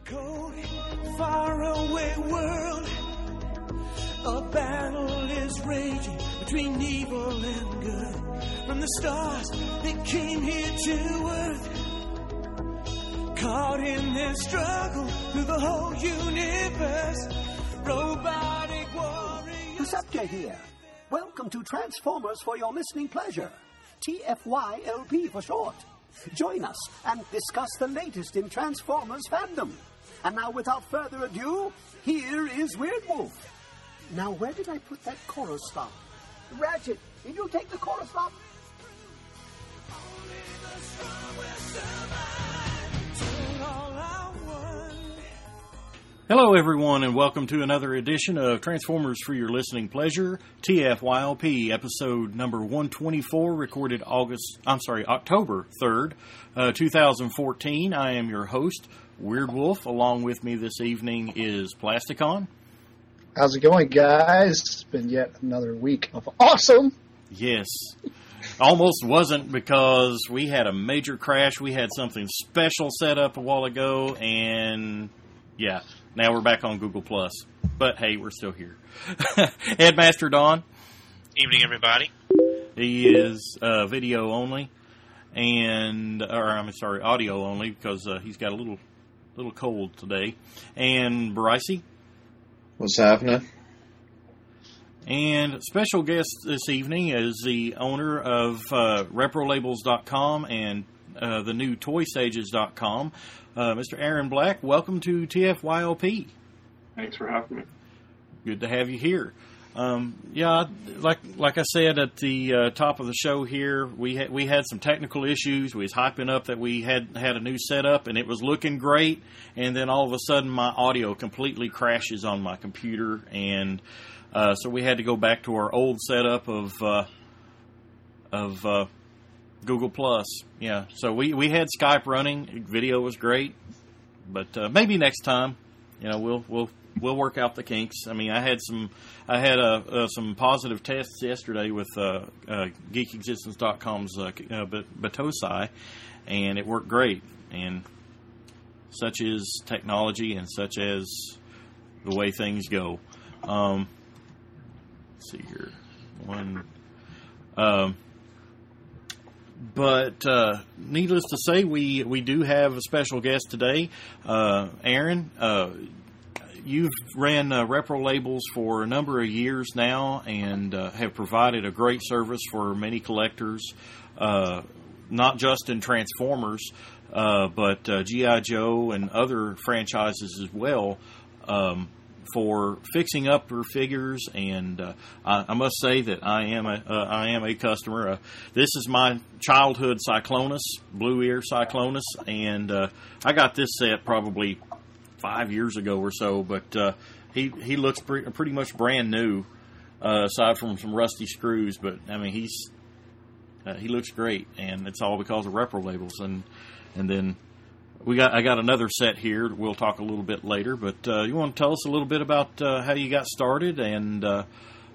cold, faraway world, a battle is raging between evil and good. From the stars that came here to earth, caught in their struggle through the whole universe, robotic warriors. Perceptor here. Welcome to Transformers for your listening pleasure. TFYLP for short. Join us and discuss the latest in Transformers fandom. And now, without further ado, here is Weird Wolf. Now, where did I put that chorus stop? Ratchet, did you take the chorus stop? Only the strong will survive. Till all I want. Hello, everyone, and welcome to another edition of Transformers for your listening pleasure, TFYLP, episode number 124, recorded October 3rd, 2014. I am your host, Weird Wolf. Along with me this evening is Plasticon. How's it going, guys? It's been yet another week of awesome. Yes. Almost wasn't, because we had a major crash. We had something special set up a while ago, and yeah, now we're back on Google+. But hey, we're still here. Headmaster Don. Evening, everybody. He is video only, audio only, because he's got a little cold today. And Brycey. What's happening? And special guest this evening is the owner of ReproLabels.com and the new ToySages.com, Mr. Aaron Black. Welcome to TFYLP. Thanks for having me. Good to have you here. Like I said at the top of the show here, we had some technical issues. We was hyping up that we had a new setup, and it was looking great. And then all of a sudden, my audio completely crashes on my computer, and so we had to go back to our old setup of Google+. Yeah, so we had Skype running. Video was great, but maybe next time, we'll work out the kinks. I mean, I had some positive tests yesterday with GeekExistence.com's Batosai, and it worked great. And such is technology, and such as the way things go. Let's see here. But needless to say, we do have a special guest today. Aaron, you've ran Repro Labels for a number of years now, and have provided a great service for many collectors, not just in Transformers, but G.I. Joe and other franchises as well, for fixing up her figures. And I must say that I am a customer. This is my childhood Cyclonus, Blue Ear Cyclonus, and I got this set probably 5 years ago or so, but he looks pretty much brand new, aside from some rusty screws. But I mean, he looks great, and it's all because of Repro Labels. And then I got another set here. We'll talk a little bit later, but you want to tell us a little bit about how you got started and the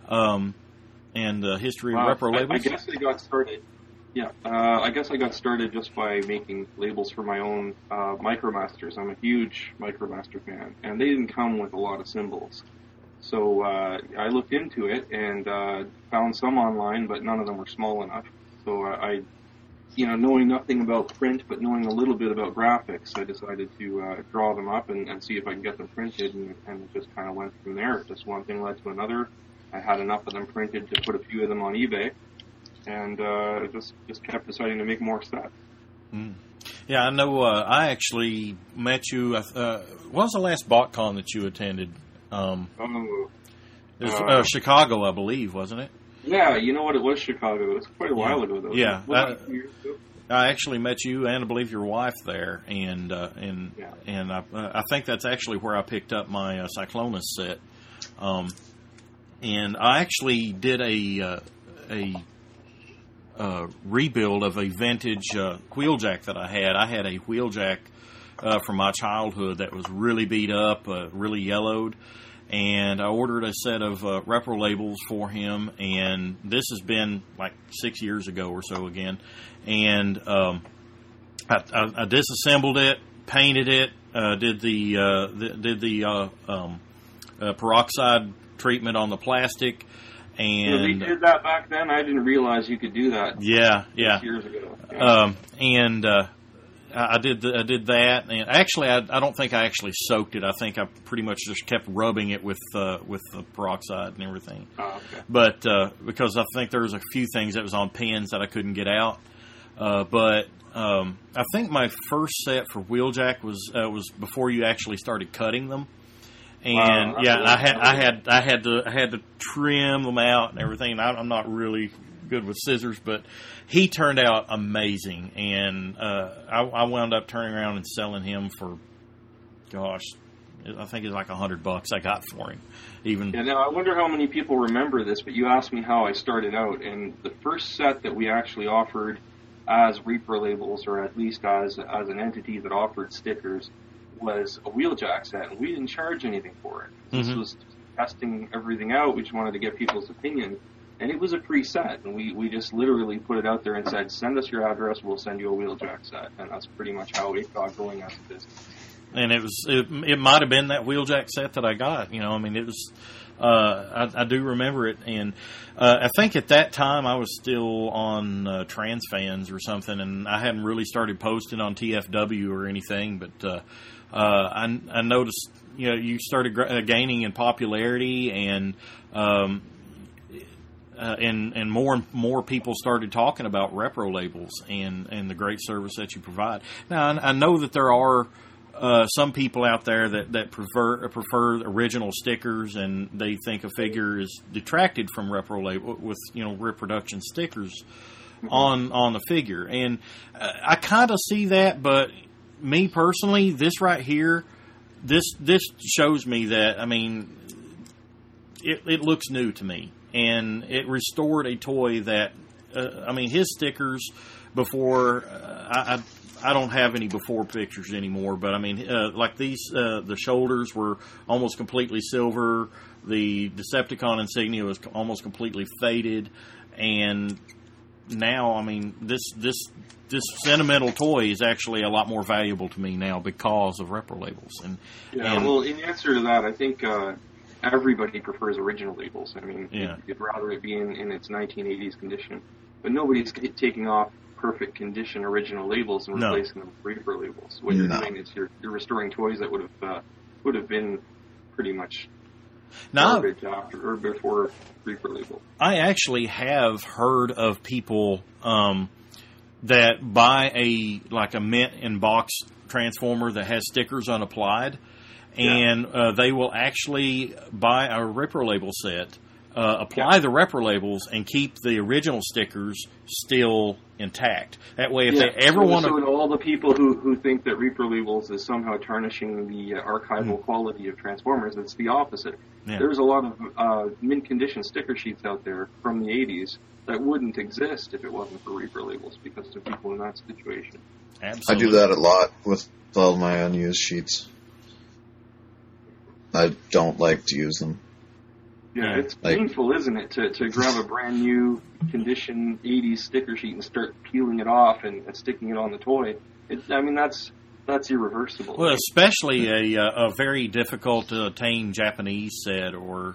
history of Repro Labels? I guess I got started. Yeah, I guess I got started just by making labels for my own Micromasters. I'm a huge Micromaster fan, and they didn't come with a lot of symbols. So I looked into it and found some online, but none of them were small enough. So I knowing nothing about print, but knowing a little bit about graphics, I decided to draw them up and see if I can get them printed, and it just kind of went from there. Just one thing led to another. I had enough of them printed to put a few of them on eBay, and just kept deciding to make more sets. Mm. Yeah, I know. I actually met you. What was the last BotCon that you attended? It was Chicago, I believe, wasn't it? Yeah, you know what? It was Chicago. It was quite a while ago, though. Yeah, years ago? I actually met you and I believe your wife there, and I think that's actually where I picked up my Cyclonus set. And I actually did a rebuild of a vintage Wheeljack that I had. I had a Wheeljack from my childhood that was really beat up, really yellowed. And I ordered a set of Repro Labels for him, and this has been like 6 years ago or so again. And I disassembled it, painted it, did the peroxide treatment on the plastic, and they did that back then. I didn't realize you could do that. Yeah. Years ago. Yeah. I did that, and actually, I don't think I actually soaked it. I think I pretty much just kept rubbing it with the peroxide and everything. Oh, okay. But because I think there was a few things that was on pins that I couldn't get out. But I think my first set for Wheeljack was before you actually started cutting them. And I had to trim them out and everything. I'm not really good with scissors, but he turned out amazing, and I wound up turning around and selling him for, gosh, I think it's like $100 I got for him. Now I wonder how many people remember this, but you asked me how I started out, and the first set that we actually offered as Reaper labels, or at least as an entity that offered stickers, was a Wheeljack set, and we didn't charge anything for it. This was testing everything out. We just wanted to get people's opinion. And it was a free set, and we just literally put it out there and said, send us your address, we'll send you a Wheeljack set. And that's pretty much how it got going as a business. And it might have been that Wheeljack set that I got. I mean, it was, I do remember it. And I think at that time I was still on TransFans or something, and I hadn't really started posting on TFW or anything, but I noticed, you started gaining in popularity, and more and more people started talking about repro labels and the great service that you provide. Now, I know that there are some people out there that prefer original stickers, and they think a figure is detracted from repro label with reproduction stickers on the figure, and I kind of see that. But me personally, this right here, this shows me that, I mean, it looks new to me. And it restored a toy that, his stickers before, I don't have any before pictures anymore, but like these, the shoulders were almost completely silver. The Decepticon insignia was almost completely faded. And now, this sentimental toy is actually a lot more valuable to me now because of repro labels. Well, in answer to that, I think, everybody prefers original labels. You'd rather it be in its 1980s condition. But nobody's taking off perfect condition original labels and replacing them with Reaper labels. What you're doing is you're restoring toys that would have been pretty much garbage after or before Reaper label. I actually have heard of people that buy a mint in box transformer that has stickers unapplied. And they will actually buy a repro label set, apply the repro labels, and keep the original stickers still intact. That way, if they ever want to... So all the people who think that repro labels is somehow tarnishing the archival quality of Transformers, it's the opposite. Yeah. There's a lot of mint condition sticker sheets out there from the 80s that wouldn't exist if it wasn't for repro labels, because of people in that situation. Absolutely. I do that a lot with all my unused sheets. I don't like to use them. Yeah, it's painful, isn't it, to grab a brand new condition 80s sticker sheet and start peeling it off and sticking it on the toy. That's irreversible. Well, especially a very difficult to attain Japanese set, or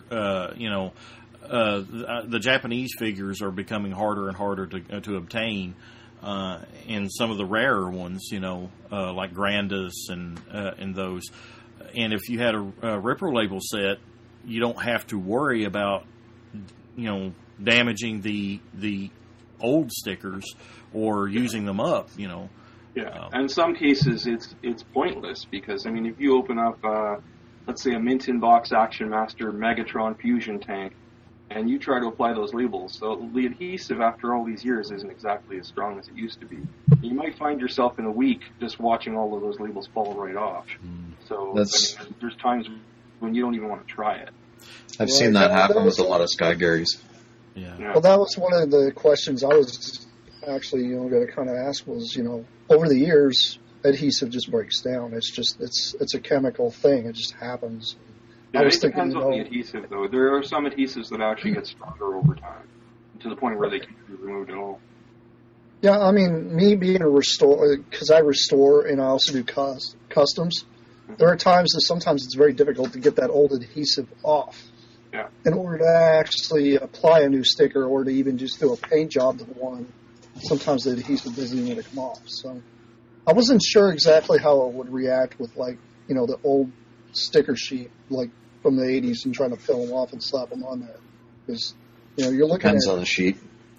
the Japanese figures are becoming harder and harder to obtain. And some of the rarer ones, like Grandis and those. And if you had a repro label set, you don't have to worry about, damaging the old stickers or using them up, Yeah, and in some cases it's pointless, because if you open up, let's say, a mint in box Action Master Megatron fusion tank, and you try to apply those labels, so the adhesive after all these years isn't exactly as strong as it used to be. You might find yourself in a week just watching all of those labels fall right off. So there's times when you don't even want to try it. I've seen that happen with a lot of Sky Garys. Yeah. Well, that was one of the questions I was actually going to kind of ask was, over the years, adhesive just breaks down. It's a chemical thing. It just happens. Yeah, it depends on the adhesive, though. There are some adhesives that actually get stronger over time, to the point where they can't be removed at all. Yeah, me being a restorer, because I restore and I also do customs, there are times that sometimes it's very difficult to get that old adhesive off. Yeah. In order to actually apply a new sticker or to even just do a paint job to one, sometimes the adhesive doesn't even want to come off. So I wasn't sure exactly how it would react with, like, you know, the old sticker sheet, like from the 80s, and trying to peel them off and slap them on there. Because, you know, you're looking Depends at... on the sheet.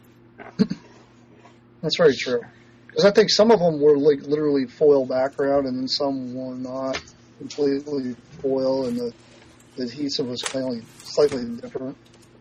That's very true. Because I think some of them were like literally foil background, and then some were not completely foil, and the adhesive was kind of slightly different.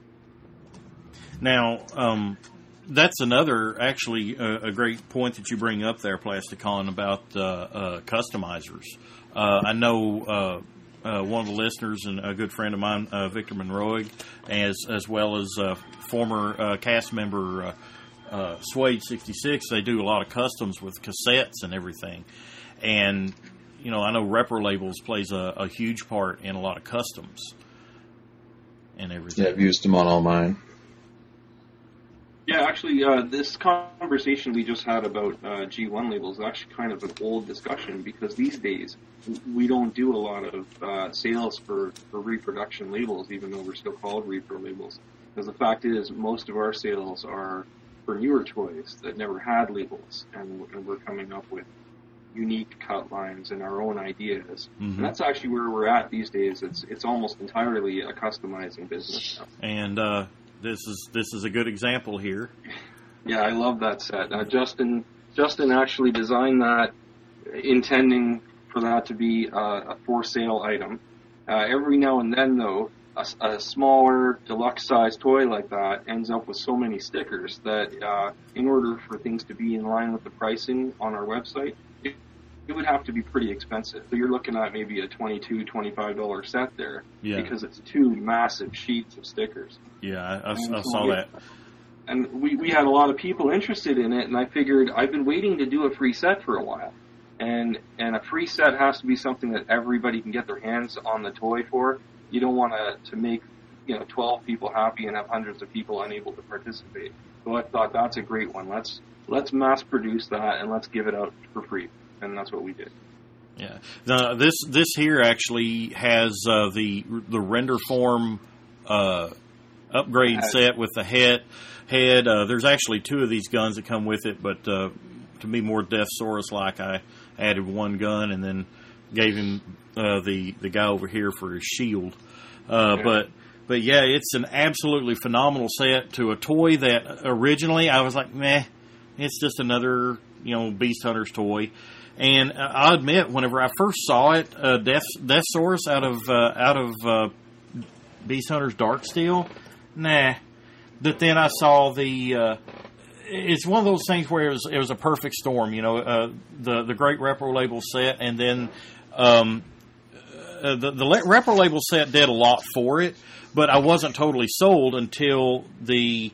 Now, that's another, actually, a great point that you bring up there, Plasticon, about customizers. I know one of the listeners and a good friend of mine, Victor Monroy, as well as former cast member Suede 66, they do a lot of customs with cassettes and everything. And, you know, I know Repro Labels plays a huge part in a lot of customs and everything. Yeah, I've used them on all mine. Yeah, actually, this conversation we just had about G1 labels is actually kind of an old discussion, because these days we don't do a lot of sales for reproduction labels, even though we're still called repro labels. Because the fact is, most of our sales are for newer toys that never had labels, and we're coming up with unique cut lines and our own ideas. Mm-hmm. And that's actually where we're at these days. It's almost entirely a customizing business now. And this is a good example here. Yeah, I love that set. Justin actually designed that, intending for that to be a for sale item. Every now and then, though, a smaller deluxe size toy like that ends up with so many stickers that in order for things to be in line with the pricing on our website, it would have to be pretty expensive. So you're looking at maybe a $22, $25 set there, because it's two massive sheets of stickers. Yeah, I saw that. And we had a lot of people interested in it, and I figured I've been waiting to do a free set for a while. And a free set has to be something that everybody can get their hands on the toy for. You don't want to make 12 people happy and have hundreds of people unable to participate. So I thought that's a great one. Let's mass produce that and let's give it out for free. And that's what we did. Yeah. Now, this here actually has the render form upgrade set with the head. There's actually two of these guns that come with it, but to be more Deathsaurus-like, I added one gun and then gave him the guy over here for his shield. But yeah, it's an absolutely phenomenal set to a toy that originally I was like, meh, it's just another Beast Hunter's toy. And I'll admit, whenever I first saw it, Deathsaurus out of Beast Hunter's Dark Steel, nah. But then I saw it's one of those things where it was a perfect storm. The Great Repro Label set, and then the Repro Label set did a lot for it, but I wasn't totally sold until the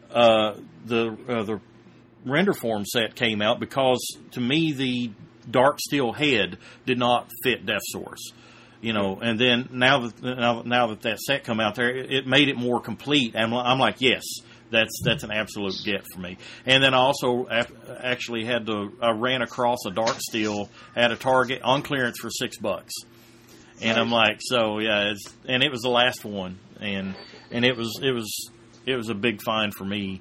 render form set came out, because to me the Dark Steel head did not fit Deathsaurus, and then now that set come out there, it made it more complete, and I'm like, yes, that's an absolute get for me. And then I also actually I ran across a Dark Steel at a Target on clearance for $6, and I'm like, so yeah, and it was the last one, and it was a big find for me.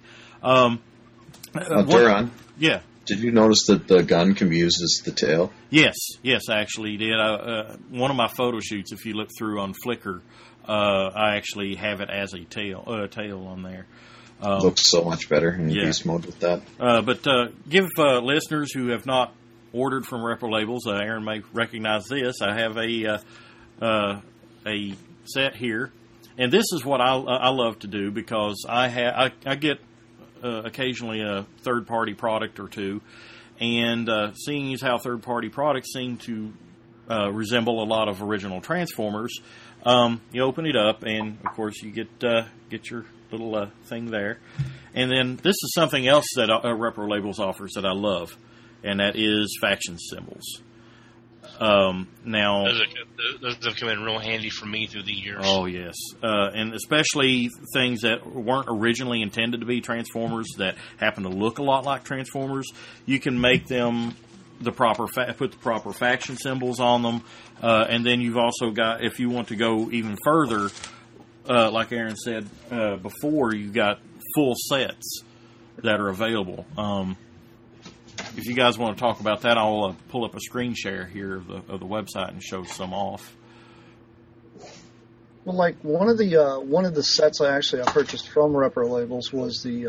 Duran, yeah. Did you notice that the gun can be used as the tail? Yes, I actually did. One of my photo shoots, if you look through on Flickr, I actually have it as a tail on there. Looks so much better in beast mode with that. But give listeners who have not ordered from Repro Labels, Aaron may recognize this. I have a set here, and this is what I love to do, because I get occasionally a third-party product or two, and seeing as how third-party products seem to resemble a lot of original Transformers, you open it up, and of course you get your little thing there, and then this is something else that Repro Labels offers that I love, and that is faction symbols. Now those have come in real handy for me through the years. Oh yes, and especially things that weren't originally intended to be Transformers that happen to look a lot like Transformers. You can make them the proper put the proper faction symbols on them, and then you've also got, if you want to go even further, like Aaron said before, you've got full sets that are available. If you guys want to talk about that, I'll pull up a screen share here of the website and show some off. Well, like one of the sets I purchased from Repro Labels was the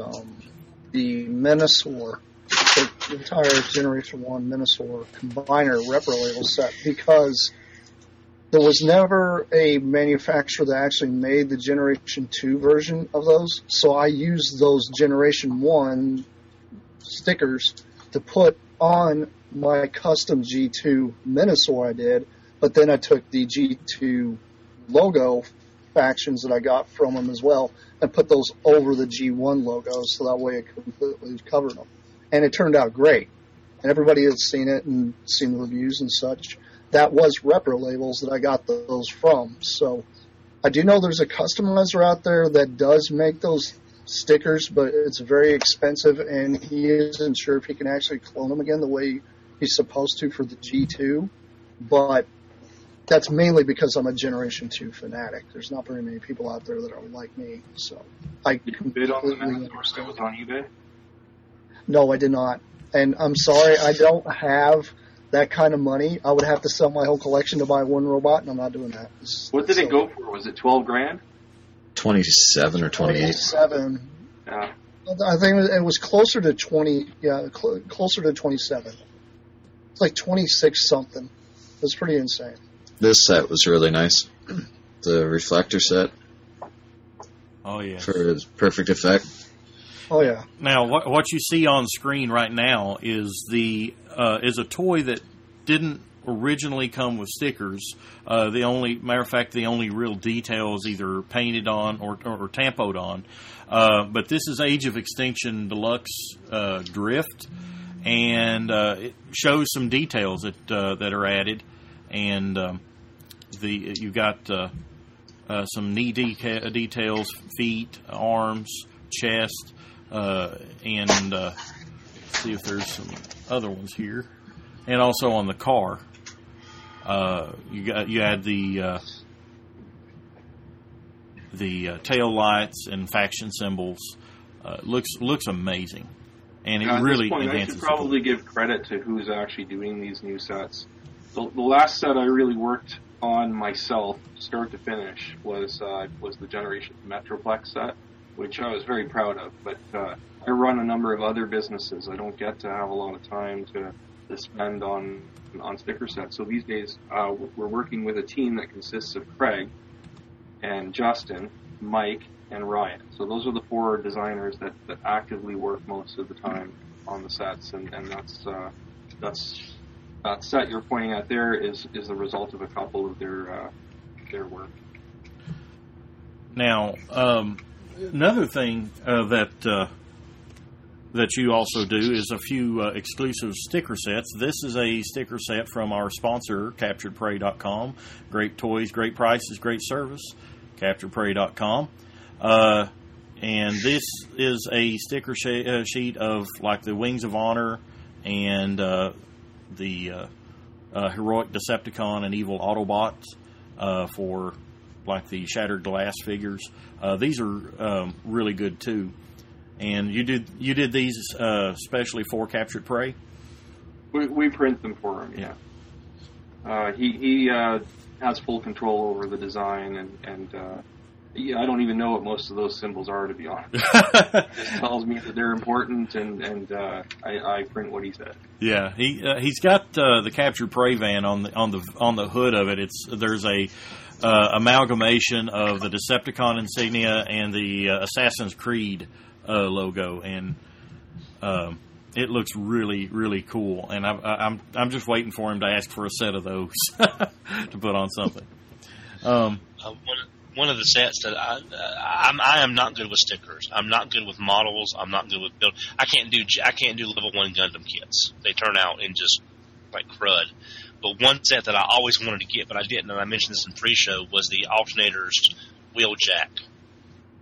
Menasor, the entire Generation 1 Menasor Combiner Repro Label set, because there was never a manufacturer that actually made the Generation 2 version of those. So I used those Generation 1 stickers to put on my custom G2 Menasor I did, but then I took the G2 logo factions that I got from them as well and put those over the G1 logos, so that way it completely covered them. And it turned out great. And everybody that's seen it and seen the reviews and such, that was Repro Labels that I got those from. So I do know there's a customizer out there that does make those stickers, but it's very expensive, and he isn't sure if he can actually clone them again the way he's supposed to for the G2. But that's mainly because I'm a Generation 2 fanatic. There's not very many people out there that are like me. So I bid on the Menasor that was on eBay? No, I did not. And I'm sorry, I don't have that kind of money. I would have to sell my whole collection to buy one robot, and I'm not doing that. What did it go for? Was it $12,000? 27 or 28. 27. Yeah. I think it was closer to 20. Yeah, closer to 27. It's like 26 something. It's pretty insane. This set was really nice. The reflector set. Oh yeah. For its perfect effect. Oh yeah. Now, what you see on screen right now is is a toy that didn't originally come with stickers. The only real detail is either painted on or tampoed on. But this is Age of Extinction Deluxe Drift, and it shows some details that are added, and you got some knee details, feet, arms, chest, and let's see if there's some other ones here, and also on the car. You had the tail lights and faction symbols. Looks amazing, and it really enhances. I should probably give credit to who's actually doing these new sets. The last set I really worked on myself, start to finish, was the Generation Metroplex set, which I was very proud of. But I run a number of other businesses. I don't get to have a lot of time to spend on sticker sets. So these days, we're working with a team that consists of Craig and Justin, Mike, and Ryan. So those are the four designers that actively work most of the time on the sets, and that's that set you're pointing at there is the result of a couple of their work. Now, another thing that you also do is a few exclusive sticker sets. This is a sticker set from our sponsor, CapturedPrey.com. Great toys, great prices, great service. CapturedPrey.com. And this is a sticker sheet of like the Wings of Honor and the Heroic Decepticon and Evil Autobots for like the Shattered Glass figures. These are really good too. And you did these especially for Captured Prey? We print them for him. Yeah. He has full control over the design, and I don't even know what most of those symbols are, to be honest. He just tells me that they're important, and I print what he said. Yeah, he's got the Captured Prey van on the hood of it. There's a amalgamation of the Decepticon insignia and the Assassin's Creed logo, and it looks really, really cool. And I'm just waiting for him to ask for a set of those to put on something. One of the sets that I am not good with stickers. I'm not good with models. I'm not good with build. I can't do level 1 Gundam kits. They turn out in just like crud. But one set that I always wanted to get, but I didn't, and I mentioned this in pre-show, was the Alternators Wheeljack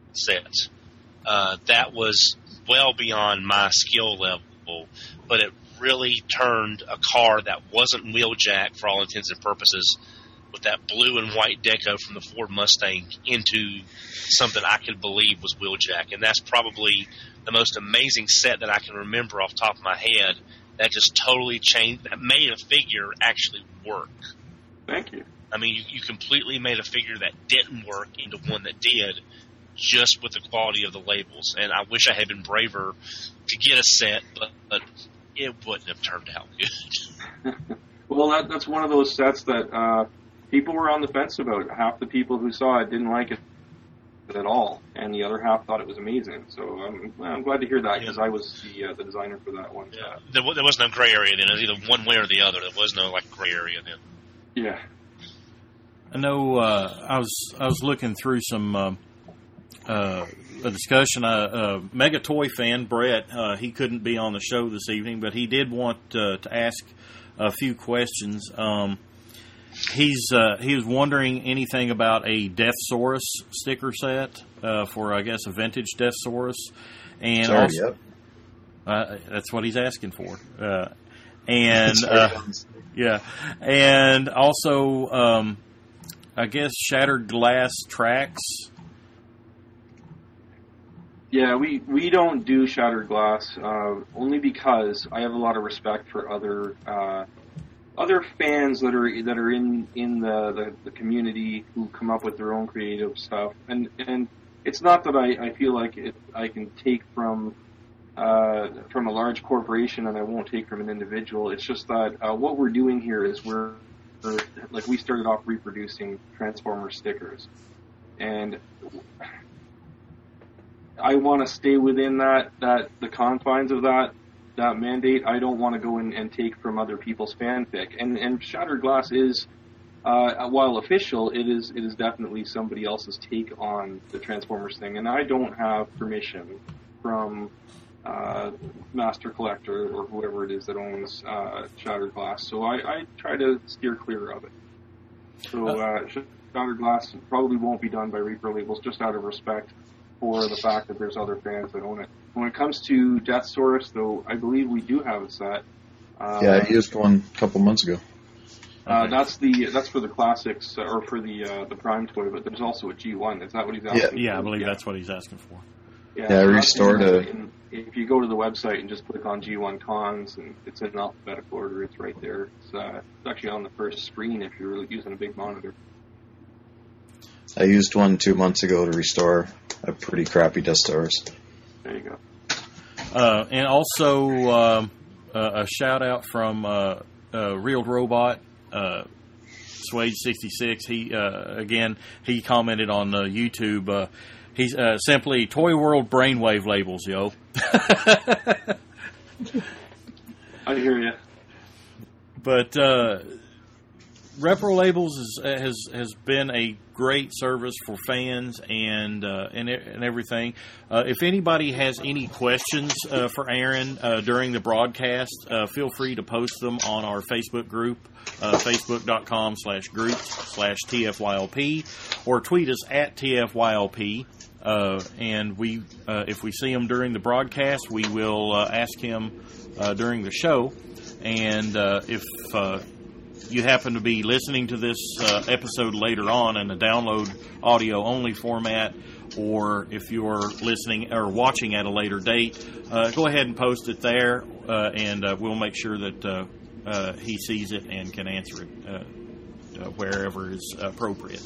set. That was well beyond my skill level, but really turned a car that wasn't Wheeljack for all intents and purposes, with that blue and white deco from the Ford Mustang, into something I could believe was Wheeljack. And that's probably the most amazing set that I can remember off the top of my head that just totally changed, that made a figure actually work. Thank you. I mean, you completely made a figure that didn't work into one that did, just with the quality of the labels. And I wish I had been braver to get a set, but it wouldn't have turned out good. Well, that's one of those sets that people were on the fence about. Half the people who saw it didn't like it at all, and the other half thought it was amazing. So I'm glad to hear that, because I was the designer for that one. Yeah. There was no gray area then. It was either one way or the other. There was no gray area then. Yeah. I know. I was looking through some a discussion. Mega Toy fan Brett, he couldn't be on the show this evening, but he did want to ask a few questions. He was wondering anything about a Deathsaurus sticker set for, I guess, a vintage Deathsaurus, and also, that's what he's asking for. And yeah, and also, I guess, shattered glass tracks. Yeah, we don't do shattered glass, only because I have a lot of respect for other fans that are in the community who come up with their own creative stuff, and it's not that I feel like I can take from a large corporation and I won't take from an individual. It's just that what we're doing here is we started off reproducing Transformer stickers, and I want to stay within the confines of that mandate. I don't want to go in and take from other people's fanfic. And Shattered Glass is, while official, it is definitely somebody else's take on the Transformers thing. And I don't have permission from Master Collector or whoever it is that owns Shattered Glass. So I try to steer clear of it. So Shattered Glass probably won't be done by Reaper Labels, just out of respect for the fact that there's other fans that own it. When it comes to Deathsaurus, though, I believe we do have a set. Yeah, I used one a couple months ago. That's for the classics, or for the Prime toy, but there's also a G1. Is that what he's asking for? Yeah, I believe that's what he's asking for. Yeah, I restored if you go to the website and just click on G1 Cons, and it's in alphabetical order, it's right there. It's actually on the first screen if you're really using a big monitor. I used one 2 months ago to restore a pretty crappy Deathsaurus. There you go. And also a shout out from Real Robot, Swage66. He commented on YouTube. He's simply Toy World brainwave labels, yo. I hear you. But Repro Labels has been a great service for fans and everything. If anybody has any questions for Aaron during the broadcast, feel free to post them on our Facebook group, facebook.com/groups/TFYLP, or tweet us at TFYLP. And we, if we see him during the broadcast, we will ask him during the show. And if you happen to be listening to this episode later on in a download audio only format, or if you're listening or watching at a later date, go ahead and post it there, and we'll make sure that he sees it and can answer it wherever is appropriate.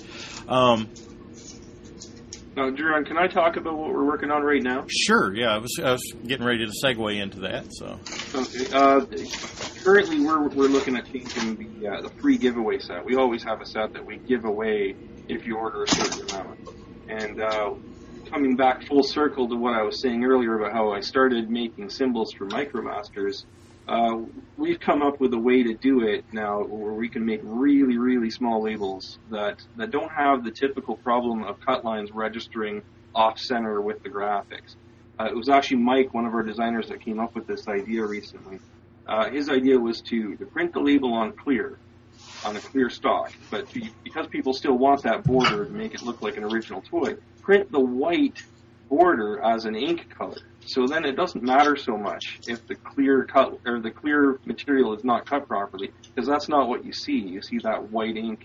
Now, Jerron, can I talk about what we're working on right now? Sure, yeah. I was getting ready to segue into that. So, okay. Currently, we're looking at changing the free giveaway set. We always have a set that we give away if you order a certain amount. And coming back full circle to what I was saying earlier about how I started making symbols for MicroMasters, we've come up with a way to do it now where we can make really, really small labels that don't have the typical problem of cut lines registering off-center with the graphics. It was actually Mike, one of our designers, that came up with this idea recently. His idea was to print the label on a clear stock, but because people still want that border to make it look like an original toy, print the white border as an ink color. So then it doesn't matter so much if the clear cut or the clear material is not cut properly, because that's not what you see. You see that white ink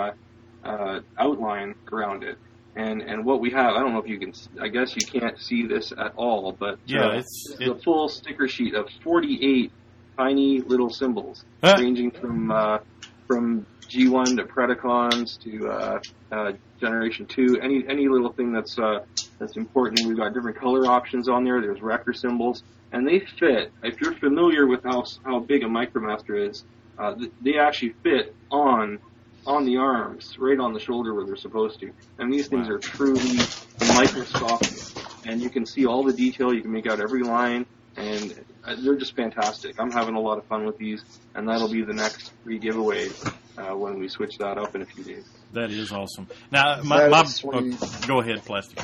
outline around it. And what we have, I don't know if you can, I guess you can't see this at all, but it's the full sticker sheet of 48 tiny little symbols, ranging from G1 to Predacons to Generation 2, any little thing that's important. We've got different color options on there. There's wrecker symbols, and they fit. If you're familiar with how big a MicroMaster is, they actually fit on the arms, right on the shoulder where they're supposed to. And these things are truly microscopic, and you can see all the detail. You can make out every line, and they're just fantastic. I'm having a lot of fun with these, and that'll be the next free giveaway when we switch that up in a few days. That is awesome. Now, go ahead, Plastic.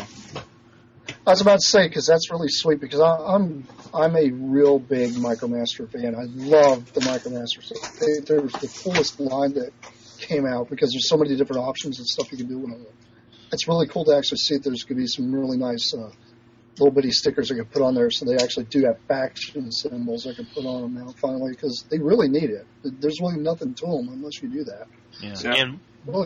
I was about to say, because that's really sweet, because I'm a real big MicroMaster fan. I love the MicroMaster stuff. They're the coolest line that came out, because there's so many different options and stuff you can do with them. It's really cool to actually see that there's going to be some really nice little bitty stickers I can put on there, so they actually do have faction symbols I can put on them now finally, because they really need it. There's really nothing to them unless you do that. Yeah. And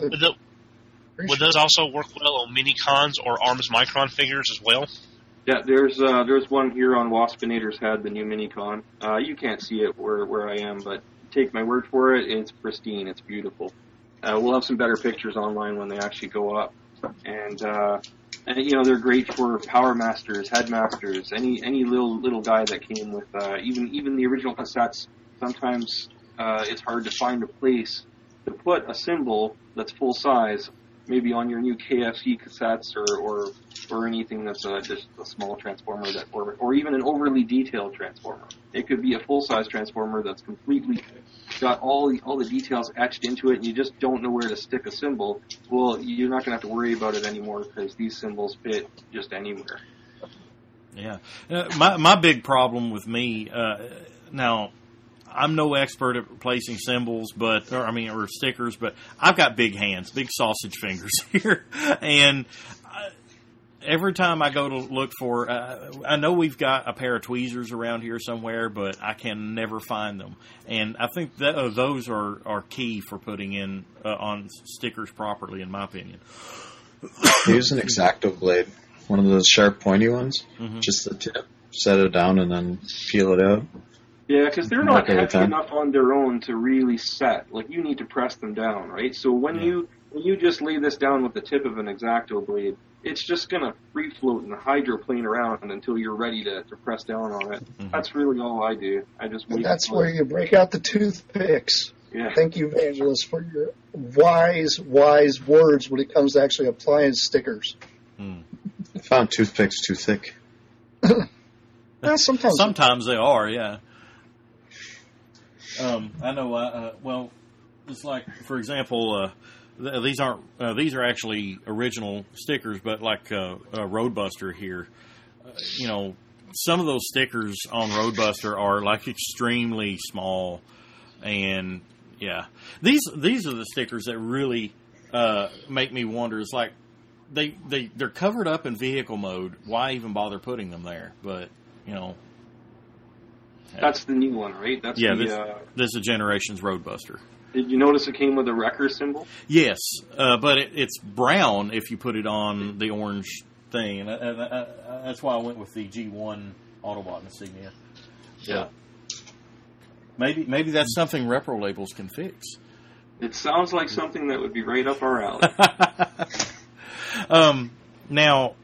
would those also work well on Minicons or Arms Micron figures as well? Yeah, there's one here on Waspinator's head, the new Minicon. You can't see it where I am, but take my word for it, it's pristine, it's beautiful. We'll have some better pictures online when they actually go up. And they're great for Power Masters, Headmasters, any little guy that came with even the original cassettes. Sometimes it's hard to find a place to put a symbol that's full size, maybe on your new KFC cassettes or anything that's just a small transformer or even an overly detailed transformer. It could be a full size transformer that's completely got all the details etched into it, and you just don't know where to stick a symbol. Well, you're not going to have to worry about it anymore, because these symbols fit just anywhere. Yeah. My big problem with me, now, I'm no expert at replacing symbols, or stickers, but I've got big hands, big sausage fingers here. And every time I go to look for, I know we've got a pair of tweezers around here somewhere, but I can never find them. And I think that those are key for putting in on stickers properly, in my opinion. Use an X-Acto blade, one of those sharp, pointy ones. Mm-hmm. Just the tip. Set it down and then peel it out. Yeah, because they're not heavy enough on their own to really set. Like, you need to press them down, right? So when you just lay this down with the tip of an X-Acto blade, it's just going to free float and hydroplane around until you're ready to press down on it. Mm-hmm. That's really all I do. I just wait. That's where you break out the toothpicks. Yeah. Thank you, Evangelist, for your wise words when it comes to actually applying stickers. I found toothpicks too thick. Yeah, sometimes they are, yeah. I know. Well, it's like, for example, these are actually original stickers, but like Roadbuster here, some of those stickers on Roadbuster are like extremely small, and yeah, these are the stickers that really make me wonder. It's like they're covered up in vehicle mode. Why even bother putting them there? But that's the new one, right? That's this is Generations Roadbuster. Did you notice it came with a wrecker symbol? Yes, but it's brown if you put it on the orange thing, and that's why I went with the G1 Autobot insignia. Yeah. Maybe that's something Repro Labels can fix. It sounds like something that would be right up our alley. Now,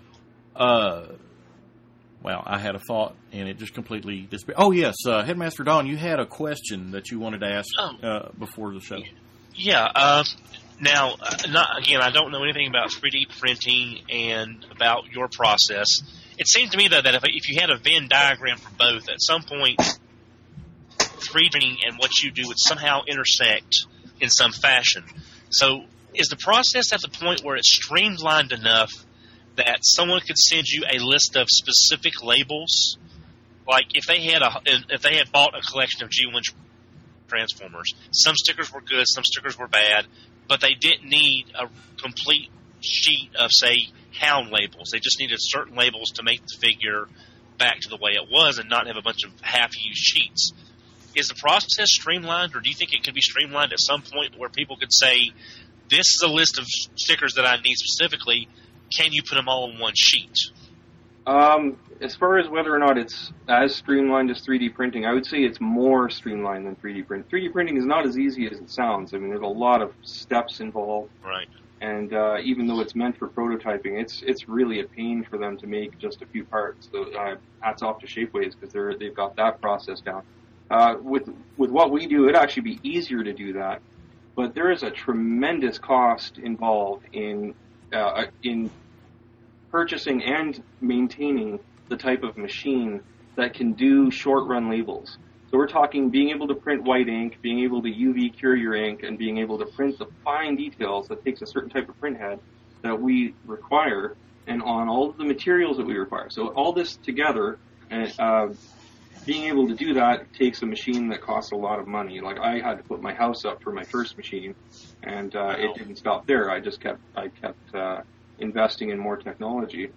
well, I had a thought, and it just completely disappeared. Oh, yes, Headmaster Don, you had a question that you wanted to ask before the show. Yeah. Now, I don't know anything about 3D printing and about your process. It seemed to me, though, that if you had a Venn diagram for both, at some point, 3D printing and what you do would somehow intersect in some fashion. So is the process at the point where it's streamlined enough that someone could send you a list of specific labels? Like if they had bought a collection of G1 Transformers, some stickers were good, some stickers were bad, but they didn't need a complete sheet of, say, Hound labels. They just needed certain labels to make the figure back to the way it was and not have a bunch of half-used sheets. Is the process streamlined, or do you think it could be streamlined at some point where people could say, this is a list of stickers that I need specifically, can you put them all in one sheet? As far as whether or not it's as streamlined as 3D printing, I would say it's more streamlined than 3D printing. 3D printing is not as easy as it sounds. I mean, there's a lot of steps involved. Right. And even though it's meant for prototyping, it's really a pain for them to make just a few parts. So hats off to Shapeways because they've got that process down. With what we do, it'd actually be easier to do that. But there is a tremendous cost involved in purchasing and maintaining the type of machine that can do short-run labels. So we're talking being able to print white ink, being able to UV cure your ink, and being able to print the fine details that takes a certain type of print head that we require, and on all of the materials that we require. So all this together, being able to do that takes a machine that costs a lot of money. Like I had to put my house up for my first machine, and it didn't stop there. I kept investing in more technology.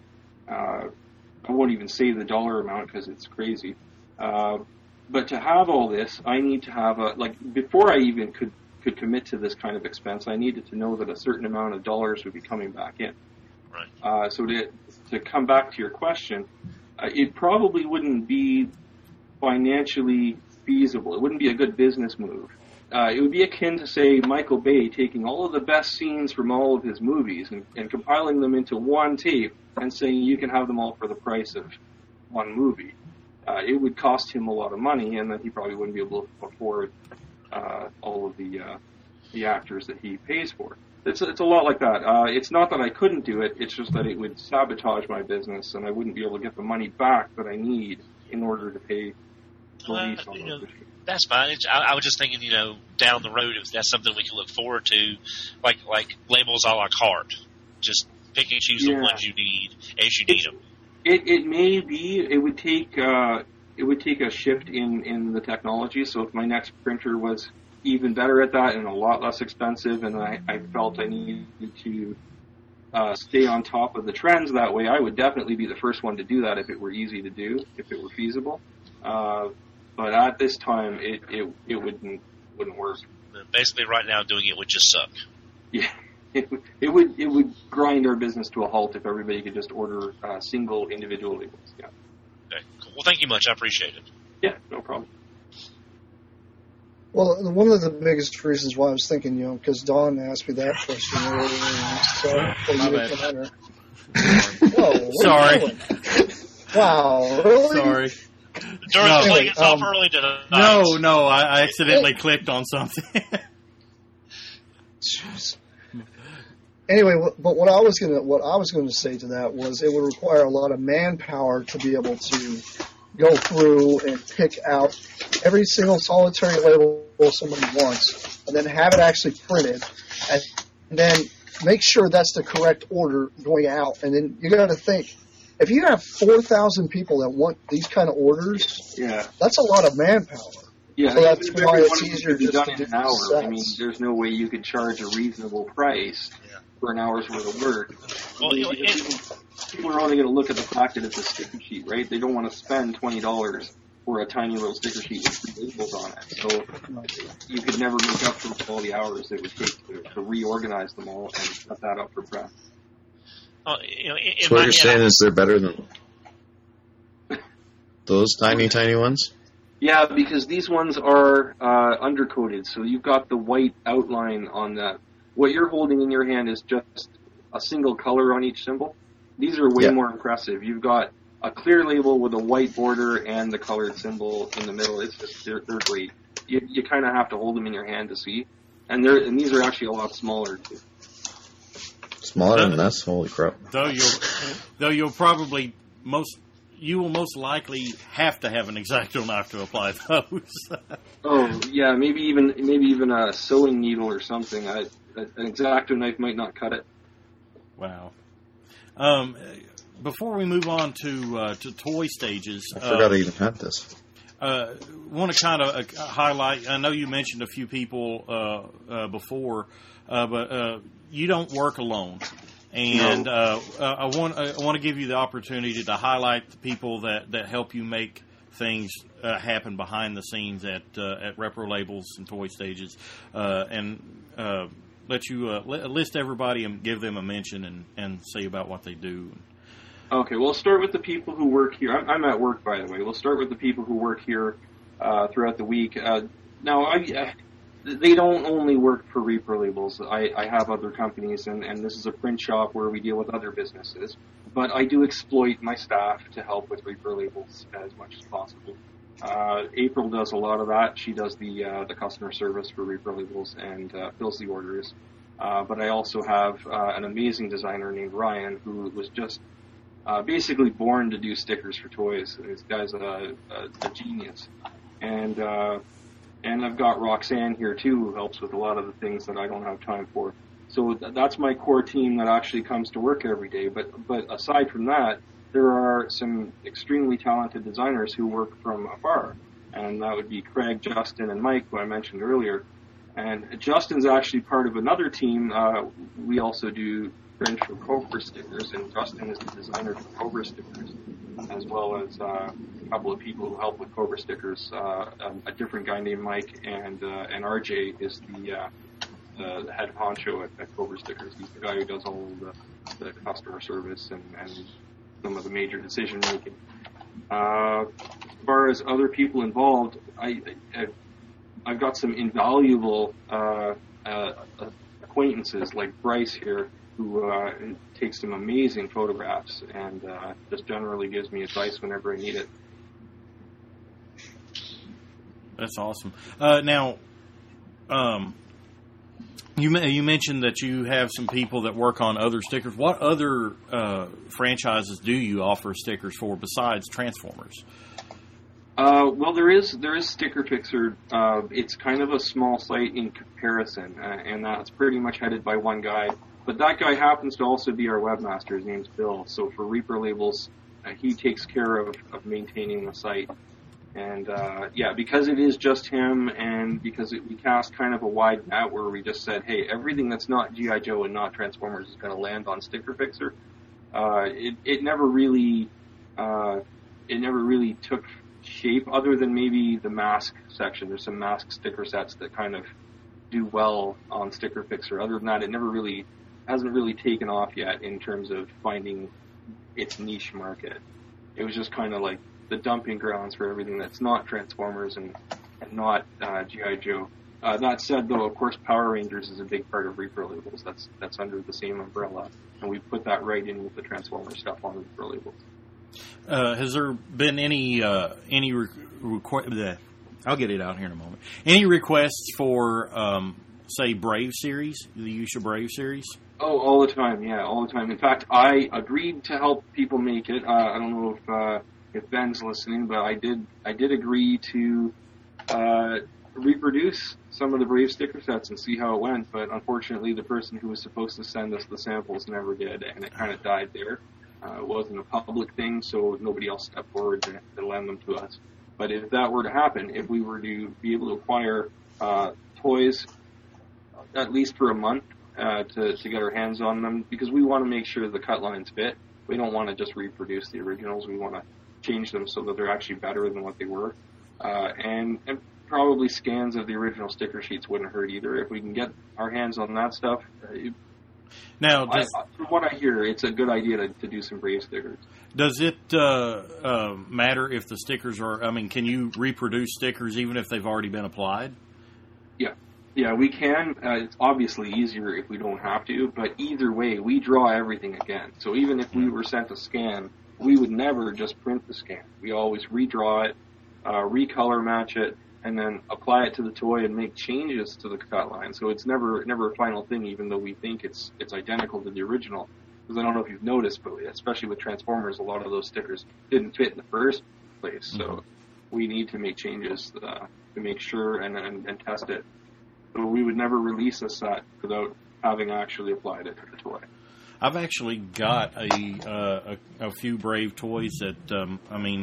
I won't even say the dollar amount because it's crazy. But to have all this, I need to have before I even could commit to this kind of expense, I needed to know that a certain amount of dollars would be coming back in. Right. So to come back to your question, it probably wouldn't be financially feasible. It wouldn't be a good business move. It would be akin to, say, Michael Bay taking all of the best scenes from all of his movies and compiling them into one tape and saying you can have them all for the price of one movie. It would cost him a lot of money, and then he probably wouldn't be able to afford all of the actors that he pays for. It's a lot like that. It's not that I couldn't do it, it's just that it would sabotage my business, and I wouldn't be able to get the money back that I need in order to pay the lease on those machines. That's fine. I was just thinking, down the road, if that's something we can look forward to, like labels a la carte. Just pick and choose the ones you need as you need them. It may be. It would take a shift in the technology. So if my next printer was even better at that and a lot less expensive, and I felt I needed to stay on top of the trends that way, I would definitely be the first one to do that if it were easy to do, if it were feasible. But at this time, it wouldn't work. Basically, right now, doing it would just suck. Yeah, it would grind our business to a halt if everybody could just order single individual labels. Yeah. Okay. Cool. Well, thank you much. I appreciate it. Yeah, no problem. Well, one of the biggest reasons why I was thinking, because Don asked me that question earlier. Whoa, sorry. Wow, really? Sorry. During the it's off early tonight. No, I accidentally clicked on something. Jeez. Anyway, but what I was going to say to that was it would require a lot of manpower to be able to go through and pick out every single solitary label somebody wants, and then have it actually printed, and then make sure that's the correct order going out. And then you got to think, if you have 4,000 people that want these kind of orders, that's a lot of manpower. Yeah, so that's why it's easier just done to do in an hour. sets. I mean, there's no way you could charge a reasonable price for an hour's worth of work. Well, people are only going to look at the fact that it's a sticker sheet, right? They don't want to spend $20 for a tiny little sticker sheet with 3 labels on it. So you could never make up for all the hours it would take to reorganize them all and set that up for press. So what you're saying is they're better than those tiny ones? Yeah, because these ones are undercoated, so you've got the white outline on that. What you're holding in your hand is just a single color on each symbol. These are way more impressive. You've got a clear label with a white border and the colored symbol in the middle. It's just they're great. You kind of have to hold them in your hand to see, and these are actually a lot smaller too. Smaller than this? Holy crap! You will most likely have to have an X-Acto knife to apply those. Oh yeah, maybe even a sewing needle or something. An X-Acto knife might not cut it. Wow. Before we move on to toy stages, I forgot I even had this. Want to kind of highlight. I know you mentioned a few people before, but you don't work alone, And I want to give you the opportunity to highlight the people that help you make things happen behind the scenes at Repro Labels and Toy Stages, and let you list everybody and give them a mention and say about what they do. Okay, we'll start with the people who work here. I'm at work, by the way. We'll start with the people who work here throughout the week. Now, they don't only work for Repro Labels. I have other companies, and this is a print shop where we deal with other businesses. But I do exploit my staff to help with Repro Labels as much as possible. April does a lot of that. She does the customer service for Repro Labels and fills the orders. But I also have an amazing designer named Ryan who was just basically born to do stickers for toys. This guy's a genius. And I've got Roxanne here too, who helps with a lot of the things that I don't have time for. So that's my core team that actually comes to work every day. But aside from that, there are some extremely talented designers who work from afar. And that would be Craig, Justin, and Mike, who I mentioned earlier. And Justin's actually part of another team. We also do print for Cobra stickers, and Justin is the designer for Cobra stickers, as well as a couple of people who help with Cobra stickers. A different guy named Mike, and RJ is the head honcho at Cobra Stickers. He's the guy who does all of the customer service and some of the major decision making. As far as other people involved, I've got some invaluable acquaintances like Bryce here, who takes some amazing photographs and just generally gives me advice whenever I need it. That's awesome. Now, you mentioned that you have some people that work on other stickers. What other franchises do you offer stickers for besides Transformers? Well, there is Sticker Fixer. It's kind of a small site in comparison, and that's pretty much headed by one guy. But that guy happens to also be our webmaster. His name's Bill. So for Repro Labels, he takes care of maintaining the site. And, because it is just him, and because we cast kind of a wide net where we just said, hey, everything that's not G.I. Joe and not Transformers is going to land on Sticker Fixer. It never really took shape, other than maybe the mask section. There's some mask sticker sets that kind of do well on Sticker Fixer. Other than that, it hasn't really taken off yet in terms of finding its niche market. It was just kind of like the dumping grounds for everything that's not Transformers and not G.I. Joe. That said, though, of course, Power Rangers is a big part of Repro Labels. That's under the same umbrella, and we put that right in with the Transformers stuff on Repro Labels. Has there been any request? I'll get it out here in a moment. Any requests for, say, Brave series, the Yusha Brave series? Oh, all the time. Yeah, all the time. In fact, I agreed to help people make it. I don't know if Ben's listening, but I did agree to reproduce some of the Brave sticker sets and see how it went. But unfortunately, the person who was supposed to send us the samples never did, and it kind of died there. It wasn't a public thing, so nobody else stepped forward to lend them to us. But if that were to happen, if we were to be able to acquire toys at least for a month to get our hands on them, because we want to make sure the cut lines fit. We don't want to just reproduce the originals. We want to change them so that they're actually better than what they were. And probably scans of the original sticker sheets wouldn't hurt either. If we can get our hands on that stuff, now, from what I hear, it's a good idea to do some Brave stickers. Does it matter if the stickers are, can you reproduce stickers even if they've already been applied? Yeah, we can. It's obviously easier if we don't have to, but either way, we draw everything again. So even if we were sent a scan, we would never just print the scan. We always redraw it, recolor match it, and then apply it to the toy and make changes to the cut line. So it's never a final thing, even though we think it's identical to the original. Because I don't know if you've noticed, but especially with Transformers, a lot of those stickers didn't fit in the first place. So we need to make changes to make sure and test it. So we would never release a set without having actually applied it to the toy. I've actually got a few Brave toys that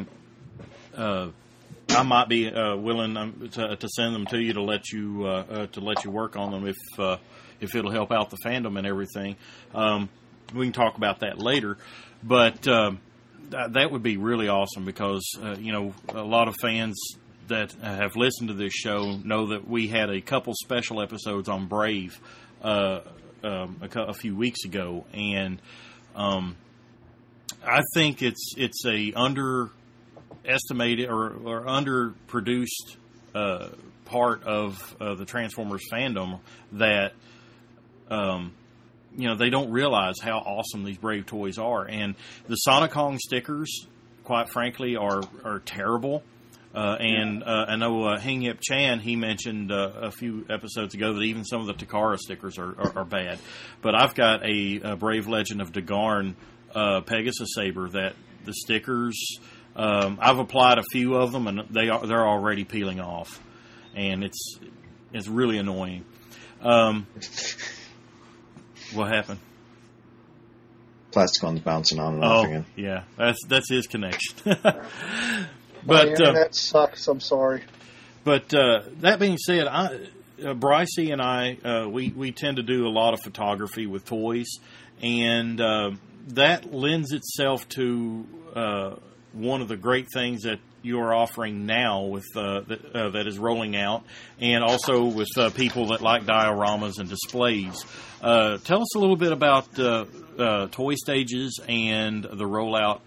I might be willing to send them to you to let you work on them if it'll help out the fandom and everything. we can talk about that later. But that would be really awesome because a lot of fans that have listened to this show know that we had a couple special episodes on Brave a few weeks ago, and I think it's a underestimated or underproduced part of the Transformers fandom that they don't realize how awesome these Brave toys are. And the Sonic Kong stickers, quite frankly, are terrible. I know Hing Yip Chan, he mentioned a few episodes ago that even some of the Takara stickers are bad. But I've got a Brave Legend of Dagarn Pegasus Saber that the stickers, I've applied a few of them and they're already peeling off, and it's really annoying. What happened? Plasticon's bouncing on and off again. Yeah, that's his connection. But internet sucks. I'm sorry. But that being said, Brycey and I, we tend to do a lot of photography with toys, and that lends itself to one of the great things that you are offering now with that is rolling out, and also with people that like dioramas and displays. Tell us a little bit about Toy Stages and the rollout.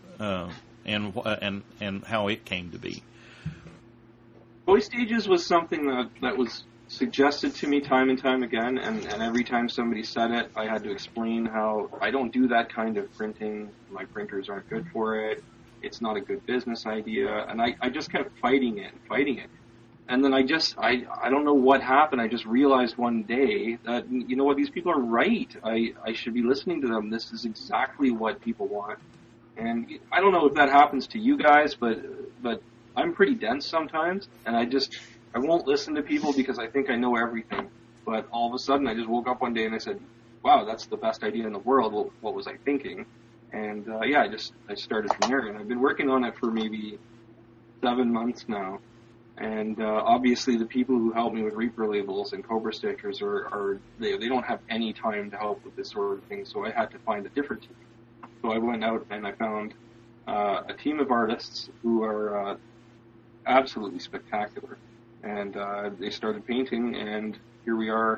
And how it came to be. Toy Stages was something that was suggested to me time and time again, and every time somebody said it, I had to explain how I don't do that kind of printing. My printers aren't good for it. It's not a good business idea, and I just kept fighting it. And then I don't know what happened. I just realized one day that, you know what, these people are right. I should be listening to them. This is exactly what people want. And I don't know if that happens to you guys, but I'm pretty dense sometimes, and I won't listen to people because I think I know everything. But all of a sudden, I just woke up one day and I said, "Wow, that's the best idea in the world." Well, what was I thinking? And I started from there, and I've been working on it for maybe 7 months now. And obviously, the people who help me with Reaper labels and Cobra stickers they don't have any time to help with this sort of thing, so I had to find a different team. So I went out and I found a team of artists who are absolutely spectacular. And they started painting, and here we are,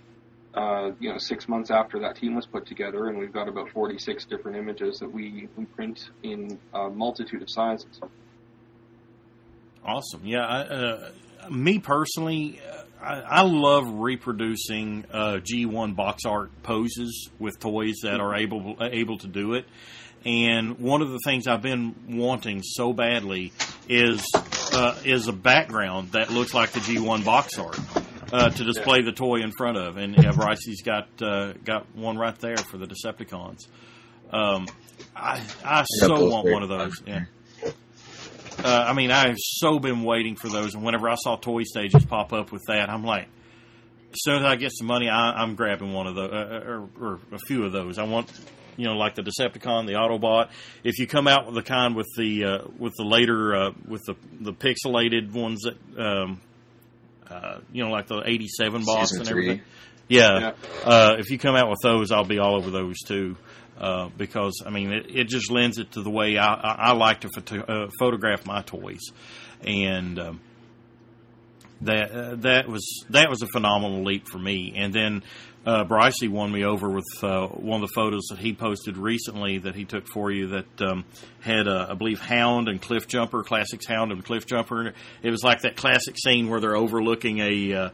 6 months after that team was put together, and we've got about 46 different images that we print in a multitude of sizes. Awesome. Yeah, me personally, I love reproducing G1 box art poses with toys that are able to do it. And one of the things I've been wanting so badly is a background that looks like the G1 box art to display the toy in front of. And Brycey's got one right there for the Decepticons. I so want one of those. Yeah. I've so been waiting for those, and whenever I saw Toy Stages pop up with that, I'm like, as soon as I get some money, I'm grabbing one of those, or a few of those. I want, like the Decepticon, the Autobot. If you come out with the kind with the later with the pixelated ones that, like the '87 box and everything. Yeah. If you come out with those, I'll be all over those too. Because it just lends it to the way I like to photograph my toys, and that was a phenomenal leap for me. And then Brycey won me over with one of the photos that he posted recently that he took for you that had I believe Hound and Cliff Jumper, Classics Hound and Cliff Jumper. It was like that classic scene where they're overlooking a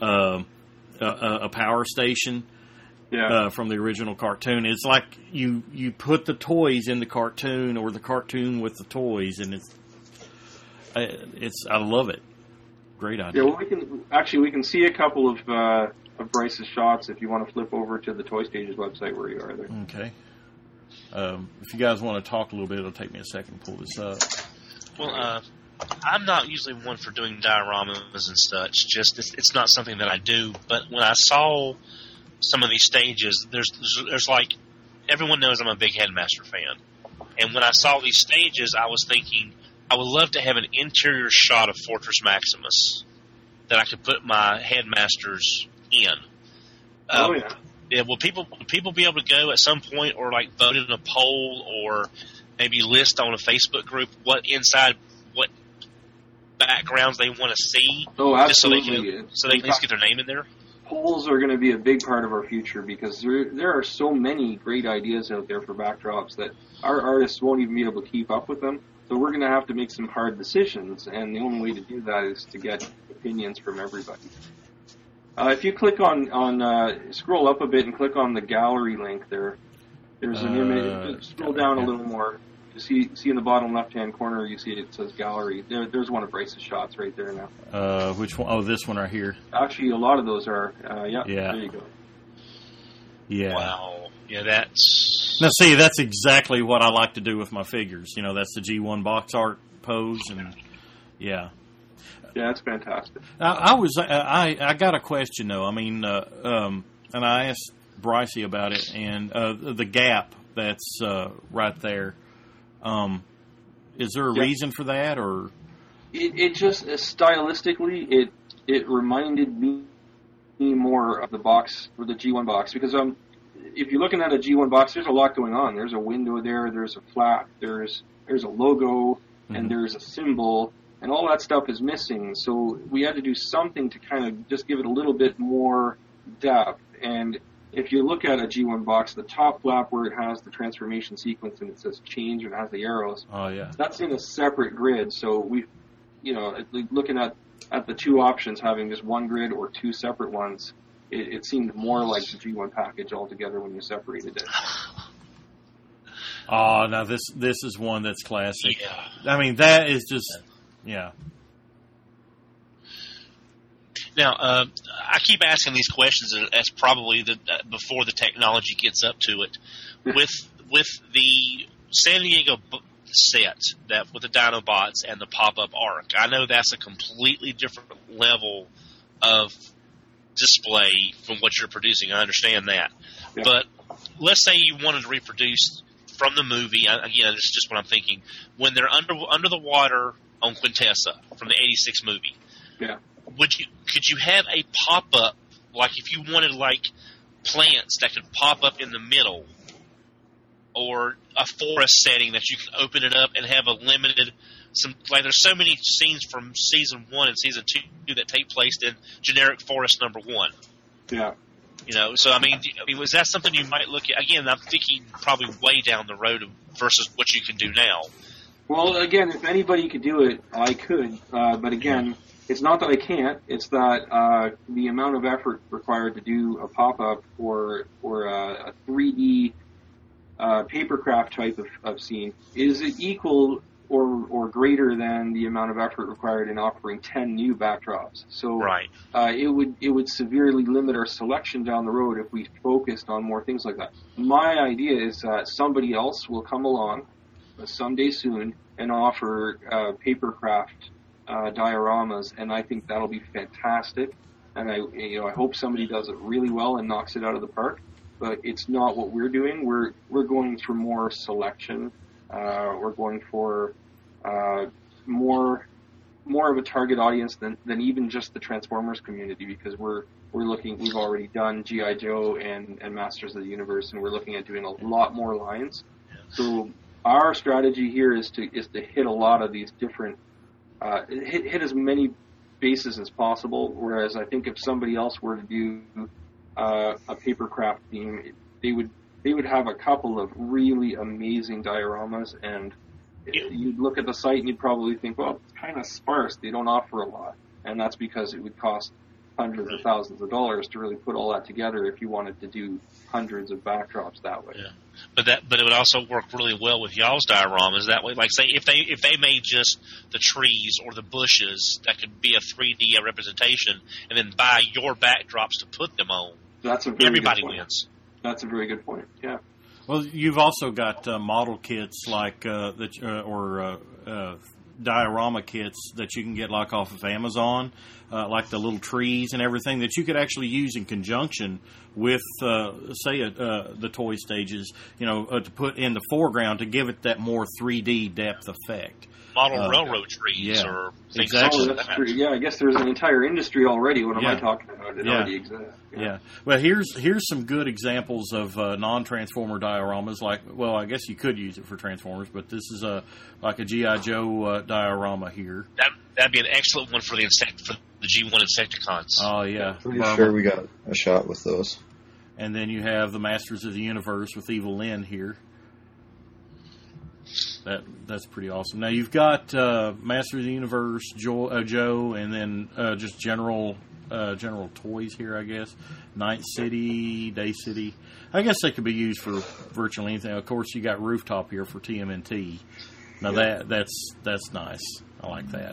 power station. Yeah. From the original cartoon. It's like you put the toys in the cartoon, or the cartoon with the toys, and I love it. Great idea. Yeah, well, we can see a couple of Bryce's shots if you want to flip over to the Toy Stages website where you are there. Okay. If you guys want to talk a little bit, it'll take me a second to pull this up. Well, I'm not usually one for doing dioramas and such. Just it's not something that I do. But when I saw some of these stages, there's like, everyone knows I'm a big Headmaster fan, and when I saw these stages, I was thinking I would love to have an interior shot of Fortress Maximus that I could put my Headmasters in. Yeah, will people be able to go at some point, or like vote in a poll, or maybe list on a Facebook group what backgrounds they want to see? Oh, absolutely. Just so they can at least get their name in there. Polls are going to be a big part of our future because there are so many great ideas out there for backdrops that our artists won't even be able to keep up with them. So we're going to have to make some hard decisions, and the only way to do that is to get opinions from everybody. If you click on scroll up a bit and click on the gallery link there's an image. Scroll down a little more. You see in the bottom left-hand corner, you see it says gallery. There's one of Bryce's shots right there now. Which one? Oh, this one right here. Actually, a lot of those are. Yeah. There you go. Yeah. Wow. Yeah, that's... Now, see, that's exactly what I like to do with my figures. You know, that's the G1 box art pose, and yeah. Yeah, that's fantastic. I got a question though. I mean, and I asked Brycey about it, and the gap that's right there. Is there a reason for that, or it just stylistically it reminded me more of the box, or the G1 box, because if you're looking at a G1 box, there's a lot going on. There's a window there, there's a flap, there's a logo, and there's a symbol, and all that stuff is missing. So we had to do something to kind of just give it a little bit more depth. And if you look at a G1 box, the top flap where it has the transformation sequence and it says change and it has the arrows, that's in a separate grid. So we, looking at the two options, having just one grid or two separate ones, it seemed more like the G1 package altogether when you separated it. Oh, now this is one that's classic. Yeah. I mean, that is just, yeah. Now, I keep asking these questions. That's probably before the technology gets up to it. With the San Diego set, that with the Dinobots and the pop-up arc, I know that's a completely different level of display from what you're producing. I understand that. Yeah. But let's say you wanted to reproduce from the movie. Again, this is just what I'm thinking. When they're under the water on Quintessa from the '86 movie. Yeah. Could you have a pop-up, like if you wanted like plants that could pop up in the middle, or a forest setting that you can open it up and have a limited, there's so many scenes from season 1 and season 2 that take place in generic forest number 1. Yeah. So I mean, was that something you might look at? Again, I'm thinking probably way down the road versus what you can do now. Well, again, if anybody could do it, I could. But again, it's not that I can't. It's that the amount of effort required to do a pop-up or a 3D papercraft type of scene is equal or greater than the amount of effort required in offering 10 new backdrops. So right. It would severely limit our selection down the road if we focused on more things like that. My idea is that somebody else will come along someday soon and offer papercraft dioramas, and I think that'll be fantastic. And I hope somebody does it really well and knocks it out of the park. But it's not what we're doing. We're going for more selection. We're going for more of a target audience than even just the Transformers community, because we've already done G.I. Joe and Masters of the Universe, and we're looking at doing a lot more lines. So our strategy here is to hit a lot of these different hit as many bases as possible. Whereas I think if somebody else were to do a papercraft theme, they would have a couple of really amazing dioramas, and you'd look at the site and you'd probably think, well, it's kind of sparse. They don't offer a lot, and that's because it would cost hundreds of thousands of dollars to really put all that together if you wanted to do hundreds of backdrops that way. Yeah. But it would also work really well with y'all's dioramas that way. Like, say, if they made just the trees or the bushes, that could be a 3D representation, and then buy your backdrops to put them on. Everybody wins. That's a very good point. Yeah. Well, you've also got model kits like diorama kits that you can get like off of Amazon, like the little trees and everything that you could actually use in conjunction with, the toy stages, to put in the foreground to give it that more 3D depth effect. model railroad trees or things exactly. like that's that. true. Yeah, I guess there's an entire industry already. What am I talking about? It already exists. Yeah. Well, here's some good examples of non-transformer dioramas. I guess you could use it for transformers, but this is like a G.I. Joe diorama here. That'd be an excellent one for the G1 Insecticons. Oh yeah, Pretty sure we got a shot with those. And then you have the Masters of the Universe with Evil Lyn here. That's pretty awesome. Now you've got Master of the Universe, Joe, and then just general toys here, I guess. Night City, Day City. I guess they could be used for virtually anything. Of course, you got Rooftop here for TMNT. Now that's nice. I like that.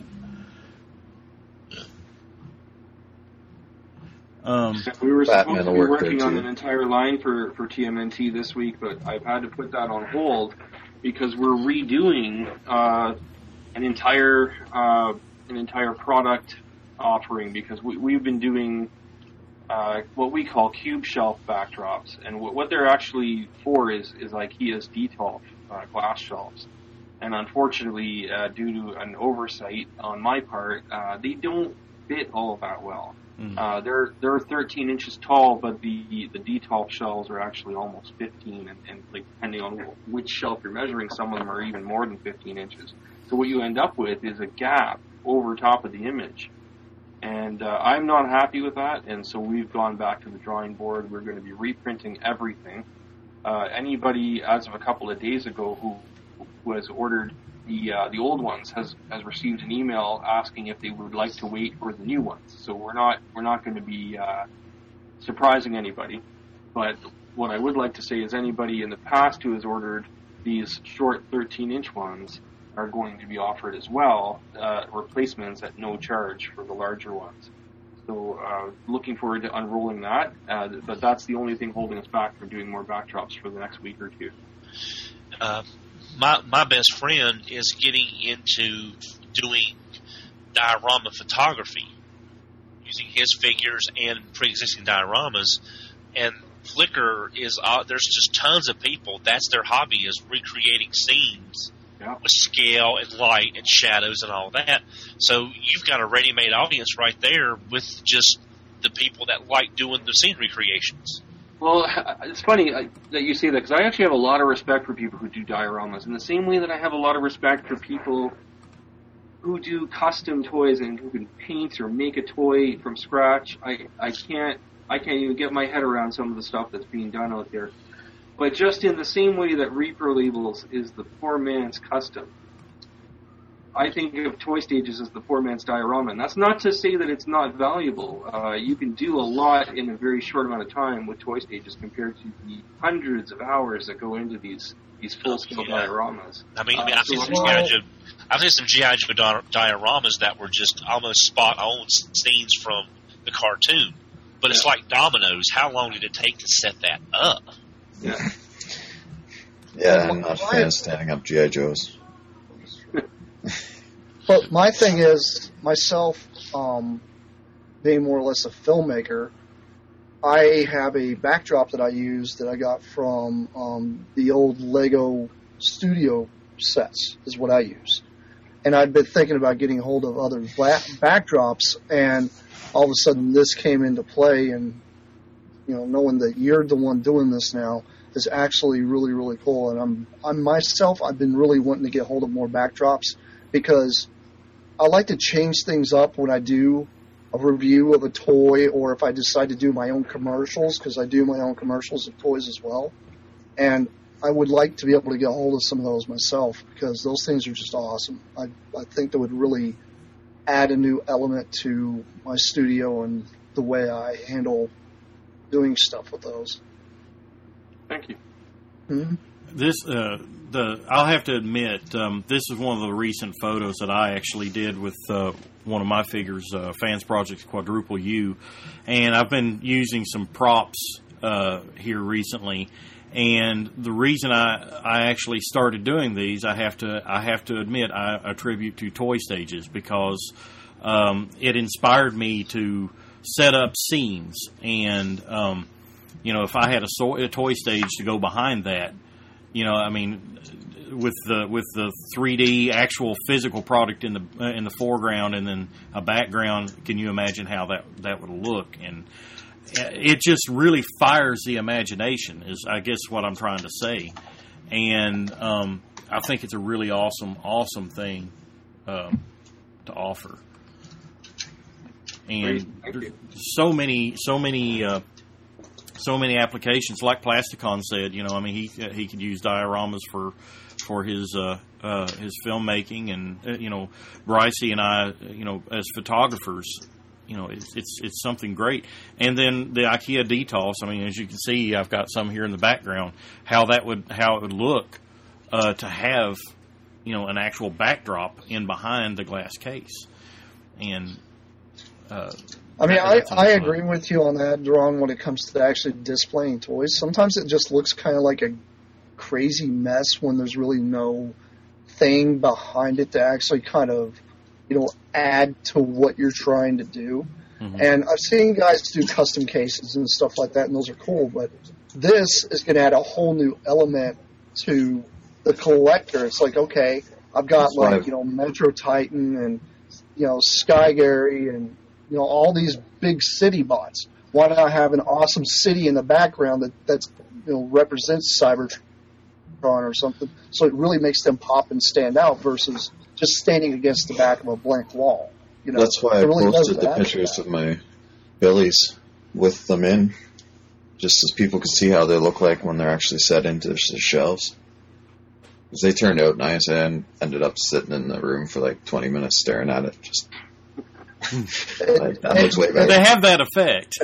We were supposed to be working on an entire line for TMNT this week, but I've had to put that on hold because we're redoing an entire product offering, because we've been doing what we call cube shelf backdrops, and what they're actually for is IKEA's Detolf glass shelves. And unfortunately, due to an oversight on my part, they don't fit all that well. They're 13 inches tall, but the Detolf shelves are actually almost 15, and like depending on which shelf you're measuring, some of them are even more than 15 inches. So what you end up with is a gap over top of the image. And I'm not happy with that, and so we've gone back to the drawing board. We're going to be reprinting everything. Anybody, as of a couple of days ago, who has ordered the old ones has received an email asking if they would like to wait for the new ones. So we're not going to be surprising anybody. But what I would like to say is anybody in the past who has ordered these short 13-inch ones are going to be offered as well replacements at no charge for the larger ones. So looking forward to unrolling that. But that's the only thing holding us back from doing more backdrops for the next week or two. My best friend is getting into doing diorama photography using his figures and pre-existing dioramas, and Flickr is there's just tons of people, that's their hobby, is recreating scenes with scale and light and shadows and all that. So you've got a ready-made audience right there with just the people that like doing the scene recreations. Well, it's funny that you say that, because I actually have a lot of respect for people who do dioramas, in the same way that I have a lot of respect for people who do custom toys and who can paint or make a toy from scratch. I can't even get my head around some of the stuff that's being done out there. But just in the same way that Repro Labels is the poor man's custom, I think of Toy Stages as the poor man's diorama. And that's not to say that it's not valuable. You can do a lot in a very short amount of time with Toy Stages compared to the hundreds of hours that go into these full-scale dioramas. I mean, I've seen some G.I. Joe dioramas that were just almost spot-on scenes from the cartoon. But it's like dominoes. How long did it take to set that up? Yeah, I'm not a fan of standing up G.I. Joes. But my thing is, myself, being more or less a filmmaker, I have a backdrop that I use that I got from the old Lego studio sets, is what I use. And I'd been thinking about getting hold of other backdrops, and all of a sudden this came into play, and knowing that you're the one doing this now is actually really, really cool. And I've been really wanting to get hold of more backdrops, because I like to change things up when I do a review of a toy, or if I decide to do my own commercials, because I do my own commercials of toys as well. And I would like to be able to get a hold of some of those myself, because those things are just awesome. I think they would really add a new element to my studio and the way I handle doing stuff with those. Thank you. Mm-hmm. I'll have to admit, this is one of the recent photos that I actually did with one of my figures, Fans Project Quadruple U, and I've been using some props here recently. And the reason I actually started doing these, I have to admit, I attribute to Toy Stages, because it inspired me to set up scenes, and if I had a toy stage to go behind that, with the 3D actual physical product in the foreground and then a background. Can you imagine how that would look? And it just really fires the imagination, is I guess what I'm trying to say. And I think it's a really awesome thing to offer. And there's so many applications. Like Plasticon said, I mean, he could use dioramas for his filmmaking, and Brycey and I, as photographers, it's something great. And then the IKEA DTOS. I mean, as you can see, I've got some here in the background. How it would look to have an actual backdrop in behind the glass case. And I mean, I agree with you on that, Daron, when it comes to actually displaying toys. Sometimes it just looks kind of like a crazy mess when there's really no thing behind it to actually kind of, add to what you're trying to do. Mm-hmm. And I've seen guys do custom cases and stuff like that, and those are cool, but this is going to add a whole new element to the collector. It's like, okay, I've got Metro Titan and, Sky Gary and, all these big city bots. Why not have an awesome city in the background that's represents Cybertron or something? So it really makes them pop and stand out versus just standing against the back of a blank wall. That's why I posted the pictures of my Billies with them in, just so people can see how they look like when they're actually set into the shelves. Because they turned out nice, and ended up sitting in the room for like 20 minutes staring at it. Just that looks way better. They have that effect.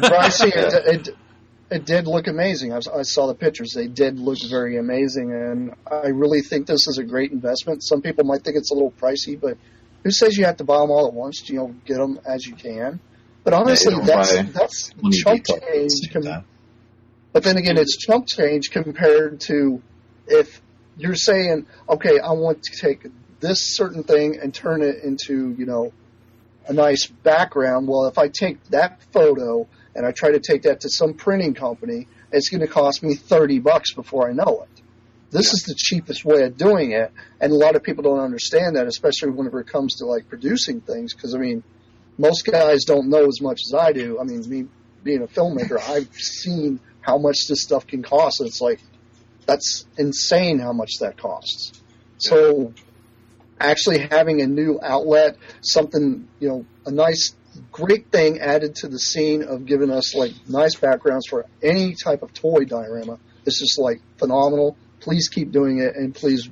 It did look amazing. I saw the pictures. They did look very amazing, and I really think this is a great investment. Some people might think it's a little pricey, but who says you have to buy them all at once? Get them as you can. But honestly, that's chump change. But then again, it's chump change compared to if you're saying, okay, I want to take this certain thing and turn it into, a nice background. Well, if I take that photo and I try to take that to some printing company, it's going to cost me $30 before I know it. This is the cheapest way of doing it, and a lot of people don't understand that, especially whenever it comes to like producing things. Because I mean, most guys don't know as much as I do. I mean, me being a filmmaker, I've seen how much this stuff can cost, and it's like that's insane how much that costs. So actually having a new outlet, something, a nice, great thing added to the scene of giving us like nice backgrounds for any type of toy diorama. It's just like phenomenal. Please keep doing it, and please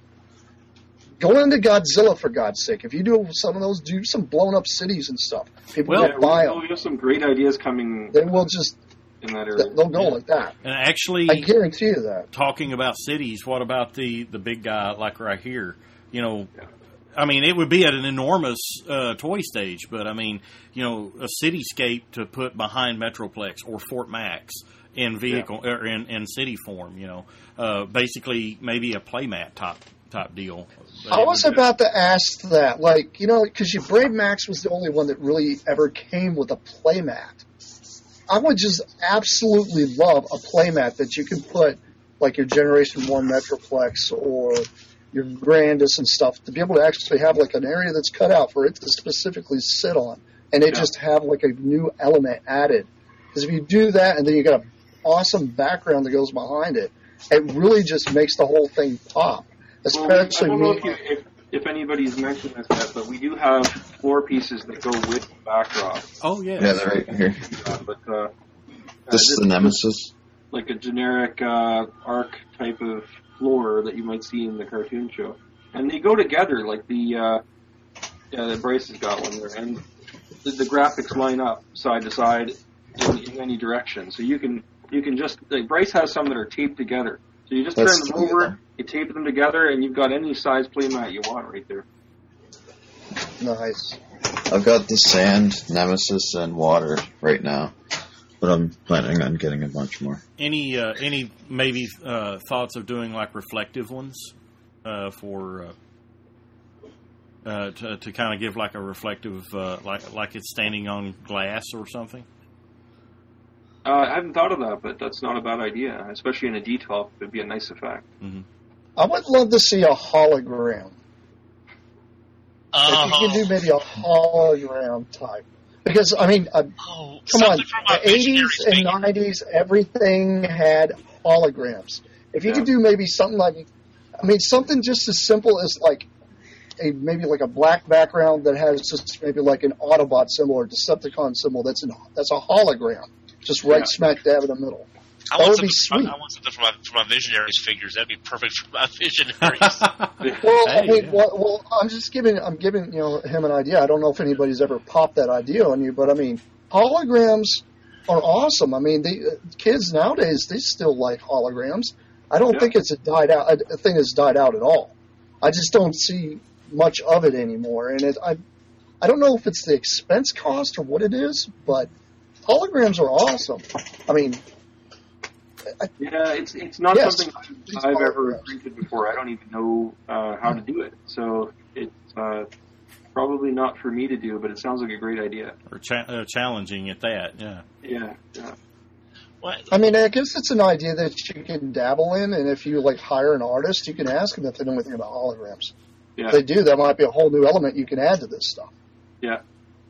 go into Godzilla for God's sake. If you do some of those, do some blown up cities and stuff. People will buy them. We have some great ideas coming. They will just in that area. They'll go like that. And actually, I guarantee you that. Talking about cities, what about the big guy like right here? I mean, it would be at an enormous toy stage, but I mean, a cityscape to put behind Metroplex or Fort Max in vehicle or in city form. Basically maybe a playmat top deal. I was about to ask that, because Brave Max was the only one that really ever came with a playmat. I would just absolutely love a playmat that you can put like your Generation 1 Metroplex or your Grandis and stuff, to be able to actually have like an area that's cut out for it to specifically sit on, and it just have like a new element added. Because if you do that and then you got an awesome background that goes behind it, it really just makes the whole thing pop. Especially I don't know if anybody's mentioned this yet, but we do have floor pieces that go with the backdrop. Oh yeah, they're right here. This is the Nemesis, like a generic arc type of floor that you might see in the cartoon show, and they go together like the Bryce has got one there, and the graphics line up side to side in any direction. So you can just Bryce has some that are taped together. So you just turn them over, you tape them together, and you've got any size playmat you want right there. Nice. I've got the sand, Nemesis, and water right now, but I'm planning on getting a bunch more. Any maybe thoughts of doing like reflective ones for to kind of give like a reflective like it's standing on glass or something? I haven't thought of that, but that's not a bad idea, especially in a D12. It'd be a nice effect. Mm-hmm. I would love to see a hologram. Oh. If you can do maybe a hologram type. Because, I mean, come on, the 80s and 90s, everything had holograms. If you could do maybe something like, I mean, something just as simple as like maybe like a black background that has just maybe like an Autobot symbol or Decepticon symbol that's a hologram, just right smack dab in the middle. That would be sweet. I want something for my Visionaries figures. That'd be perfect for my Visionaries. Well, I mean, well, I'm giving him an idea. I don't know if anybody's ever popped that idea on you, but I mean, holograms are awesome. I mean, the kids nowadays, they still like holograms. I don't think it's a thing that's died out at all. I just don't see much of it anymore, and I don't know if it's the expense cost or what it is, but holograms are awesome. I mean. It's not something I've ever printed before. I don't even know how to do it. So it's probably not for me to do, but it sounds like a great idea. Or challenging at that, Yeah. What? I mean, I guess it's an idea that you can dabble in, and if you like hire an artist, you can ask them if they know anything about holograms. Yeah. If they do, that might be a whole new element you can add to this stuff. Yeah.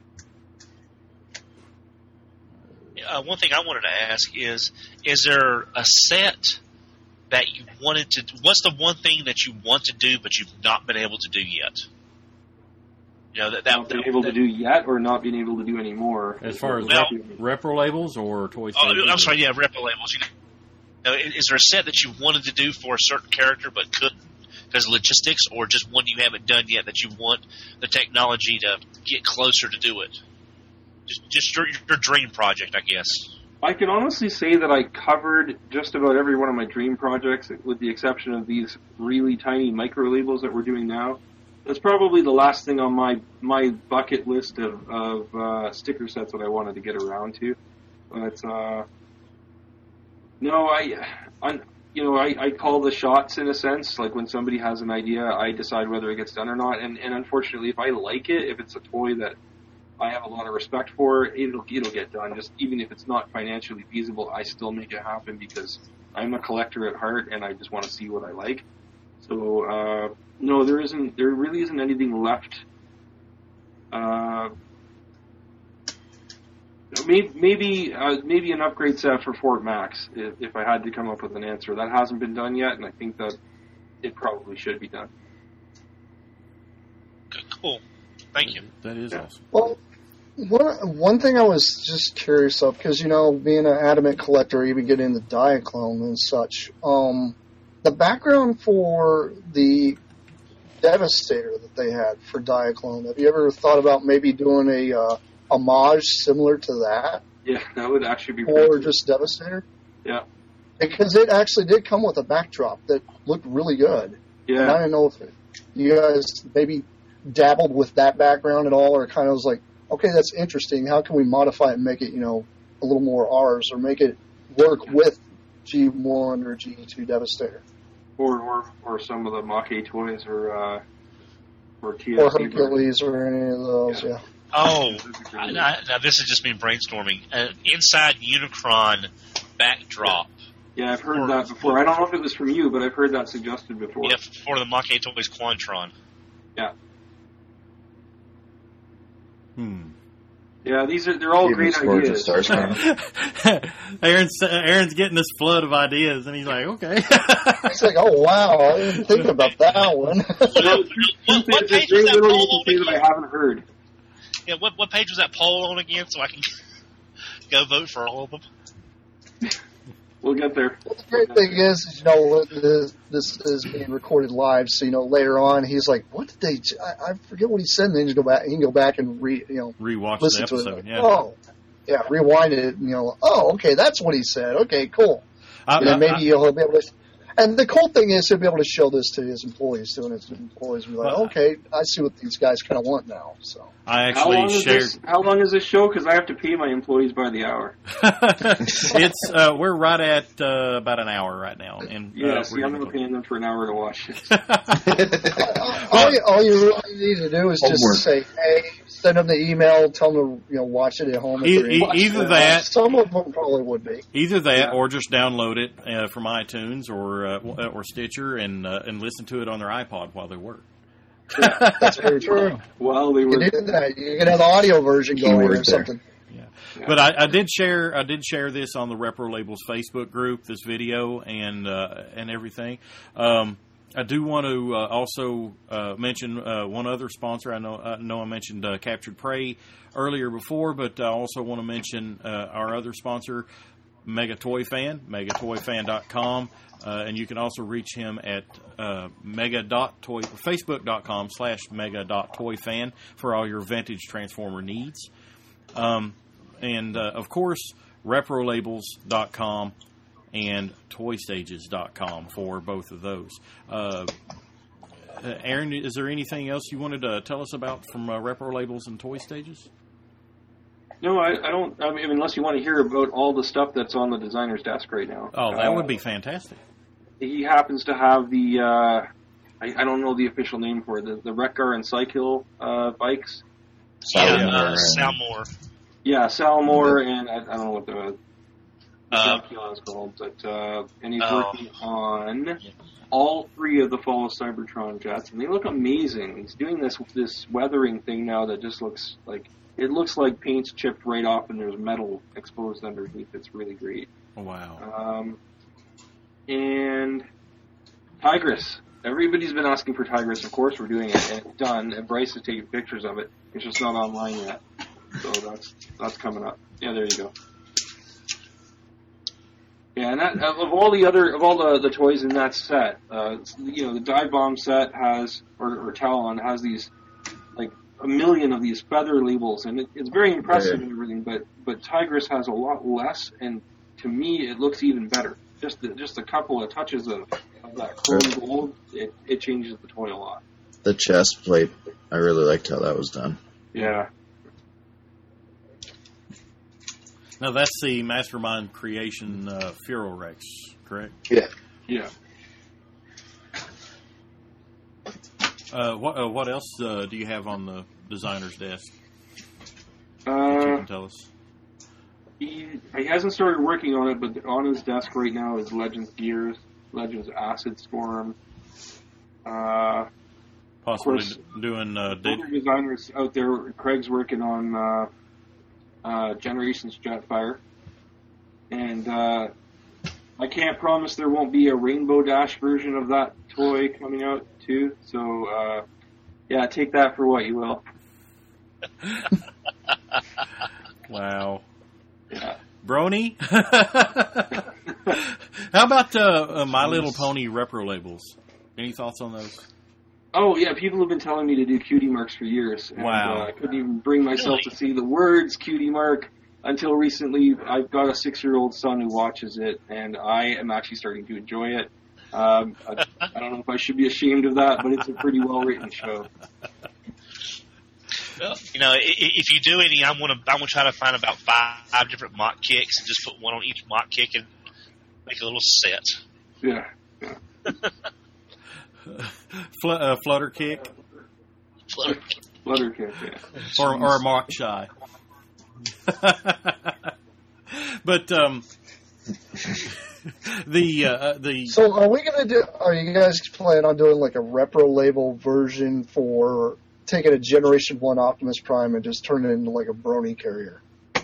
One thing I wanted to ask is there a set that you wanted to? What's the one thing that you want to do but you've not been able to do yet? You know, not been able to do yet, or not being able to do anymore. As far as repro labels or toy stages? I'm sorry, repro labels. You know, is there a set that you wanted to do for a certain character but couldn't because of logistics, or just one you haven't done yet that you want the technology to get closer to do it? Just your dream project, I guess. I can honestly say that I covered just about every one of my dream projects, with the exception of these really tiny micro labels that we're doing now. That's probably the last thing on my bucket list of sticker sets that I wanted to get around to. But no, I call the shots in a sense. Like when somebody has an idea, I decide whether it gets done or not. And unfortunately, if I like it, if it's a toy that I have a lot of respect for, it'll get done. Just even if it's not financially feasible, I still make it happen because I'm a collector at heart and I just want to see what I like. So no, there really isn't anything left. Maybe an upgrade set for Fort Max if I had to come up with an answer. That hasn't been done yet, and I think that it probably should be done. Cool. Thank you. That is awesome. Well, one thing I was just curious of, because, being an adamant collector, even getting into Diaclone and such, the background for the Devastator that they had for Diaclone, have you ever thought about maybe doing a homage similar to that? Yeah, that would actually be or cool. Just Devastator? Yeah. Because it actually did come with a backdrop that looked really good. Yeah. And I didn't know if you guys maybe dabbled with that background at all, or kind of was like, okay, that's interesting. How can we modify it and make it, a little more ours, or make it work with G1 or G2 Devastator, or some of the Mach-A toys, or TSC, or Hercules, or any of those. Yeah. Oh, now this is just me brainstorming. Inside Unicron backdrop. Yeah, I've heard that before. I don't know if it was from you, but I've heard that suggested before. Yeah, for the Mach-A toys Quantron. Yeah. Yeah, they're all great ideas. Aaron's getting this flood of ideas, and he's like, okay. It's like, oh wow, I didn't think about that one. What page was that poll on again? That I haven't heard. Yeah, what page was that poll on again, so I can go vote for all of them? We'll get there. Well, the great thing is, this is being recorded live, so later on he's like, "What did they? I forget what he said." And then he can go back and rewatch listen the episode. To it. Yeah. Oh, yeah, rewind it. Oh, okay, that's what he said. Okay, cool. Maybe he'll be able to. And the cool thing is he'll be able to show this to his employees too, and his employees will be like, okay, I see what these guys kind of want now. So I actually how long is this show? Because I have to pay my employees by the hour. It's we're right at about an hour right now, and I'm not paying them for an hour to watch it. all you need to do is just say, hey, send them the email, tell them to watch it at home. Either that, some of them probably would be. Either that, or just download it from iTunes or Stitcher and listen to it on their iPod while they work. Yeah, that's very true. Well, they were. You can do that. You can have the audio version going or something. Yeah. But I did share this on the Repro Labels Facebook group, this video and everything. I do want to also mention one other sponsor. I know I mentioned Captured Prey earlier before, but I also want to mention our other sponsor, Mega Toy Fan, megatoyfan.com. And you can also reach him at facebook.com/mega.toyfan for all your vintage Transformer needs. And, of course, reprolabels.com and toystages.com for both of those. Aaron, is there anything else you wanted to tell us about from Repro Labels and Toy Stages? No, I don't. I mean, unless you want to hear about all the stuff that's on the designer's desk right now. Oh, that would be fantastic. He happens to have the, I don't know the official name for it, the Wreck-Gar and Cycle bikes. Salmore. Yeah, Salmore, and I don't know what the junkyard is called, but and he's working on all three of the Fall of Cybertron jets, and they look amazing. He's doing this weathering thing now that just looks like paint's chipped right off and there's metal exposed underneath. It's really great. Wow. And Tigress. Everybody's been asking for Tigress. Of course, we're doing it, and it's done. And Bryce is taking pictures of it. It's just not online yet. So that's coming up. Yeah, there you go. Yeah, and that, of all the toys in that set, the Dive Bomb set has, or Talon has these, like, a million of these feather labels, and it's very impressive and everything. But Tigress has a lot less, and to me, it looks even better. Just a couple of touches of that chrome gold, it changes the toy a lot. The chest plate, I really liked how that was done. Yeah. Now that's the Mastermind Creation Furorex, correct? Yeah. Yeah. What else do you have on the designer's desk? You can tell us. He hasn't started working on it, but on his desk right now is Legends Gears, Legends Acid Storm. Possibly doing other designers out there. Craig's working on Generations Jetfire, and I can't promise there won't be a Rainbow Dash version of that toy coming out too. So take that for what you will. Wow. Yeah. Brony? How about My Little Pony Repro Labels? Any thoughts on those? Oh, yeah, people have been telling me to do Cutie Marks for years. And, wow. I couldn't even bring myself to see the words Cutie Mark until recently. I've got a 6-year-old son who watches it, and I am actually starting to enjoy it. I don't know if I should be ashamed of that, but it's a pretty well-written show. Well, if you do any, I'm gonna try to find about 5 different mock kicks and just put one on each mock kick and make a little set. Yeah. Flutter kick. Flutter kick, yeah. Or a mock shy. But So are we gonna do? Are you guys planning on doing like a Repro Label version for taking a Generation 1 Optimus Prime and just turning it into like a Brony carrier?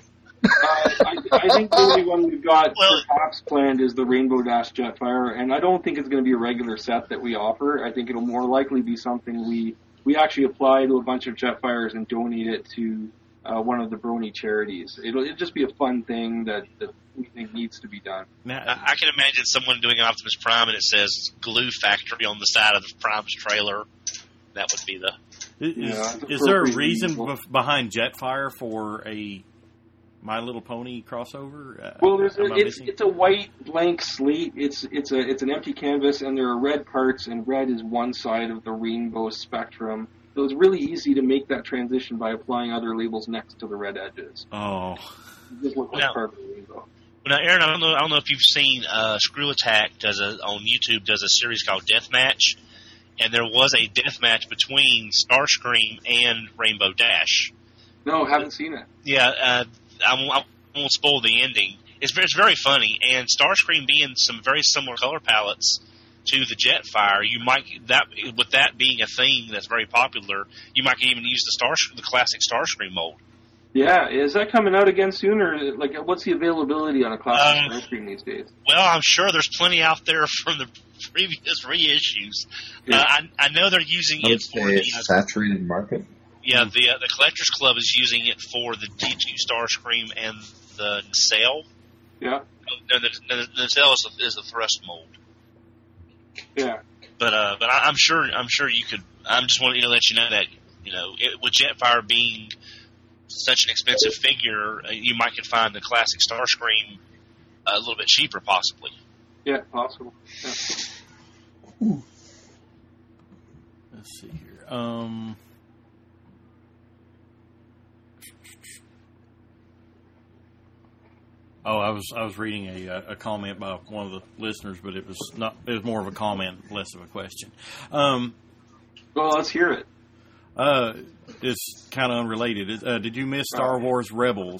I think the only one we've got perhaps planned is the Rainbow Dash Jetfire, and I don't think it's going to be a regular set that we offer. I think it'll more likely be something we actually apply to a bunch of Jetfires and donate it to one of the Brony charities. It'll just be a fun thing that we think needs to be done. Now, I can imagine someone doing an Optimus Prime and it says Glue Factory on the side of the Prime's trailer. That would be the... Is there a reason behind Jetfire for a My Little Pony crossover? Well, it's a white blank slate. It's an empty canvas, and there are red parts, and red is one side of the rainbow spectrum. So it's really easy to make that transition by applying other labels next to the red edges. Oh, it just looks like part of the rainbow. Now, Aaron, I don't know if you've seen Screw Attack on YouTube does a series called Deathmatch, and there was a death match between Starscream and Rainbow Dash. No, haven't seen it. Yeah, I won't spoil the ending. It's very funny, and Starscream being some very similar color palettes to the Jetfire, with that being a thing that's very popular, you might even use the classic Starscream mold. Yeah, is that coming out again soon, or like what's the availability on a classic Starscream these days? Well, I'm sure there's plenty out there from the previous reissues. Yeah. I know they're using it for the saturated market. Yeah, the Collectors Club is using it for the G2 Starscream and the Nacelle. Yeah. No, the Nacelle is the thrust mold. Yeah. But I'm sure you could. I'm just wanting to let you know that with Jetfire being such an expensive figure, you might could find the classic Starscream a little bit cheaper, possibly. Yeah, possible. Yeah. Let's see here. Oh, I was reading a comment by one of the listeners, but it was more of a comment, less of a question. Well, let's hear it. It's kind of unrelated. Did you miss Star Wars Rebels?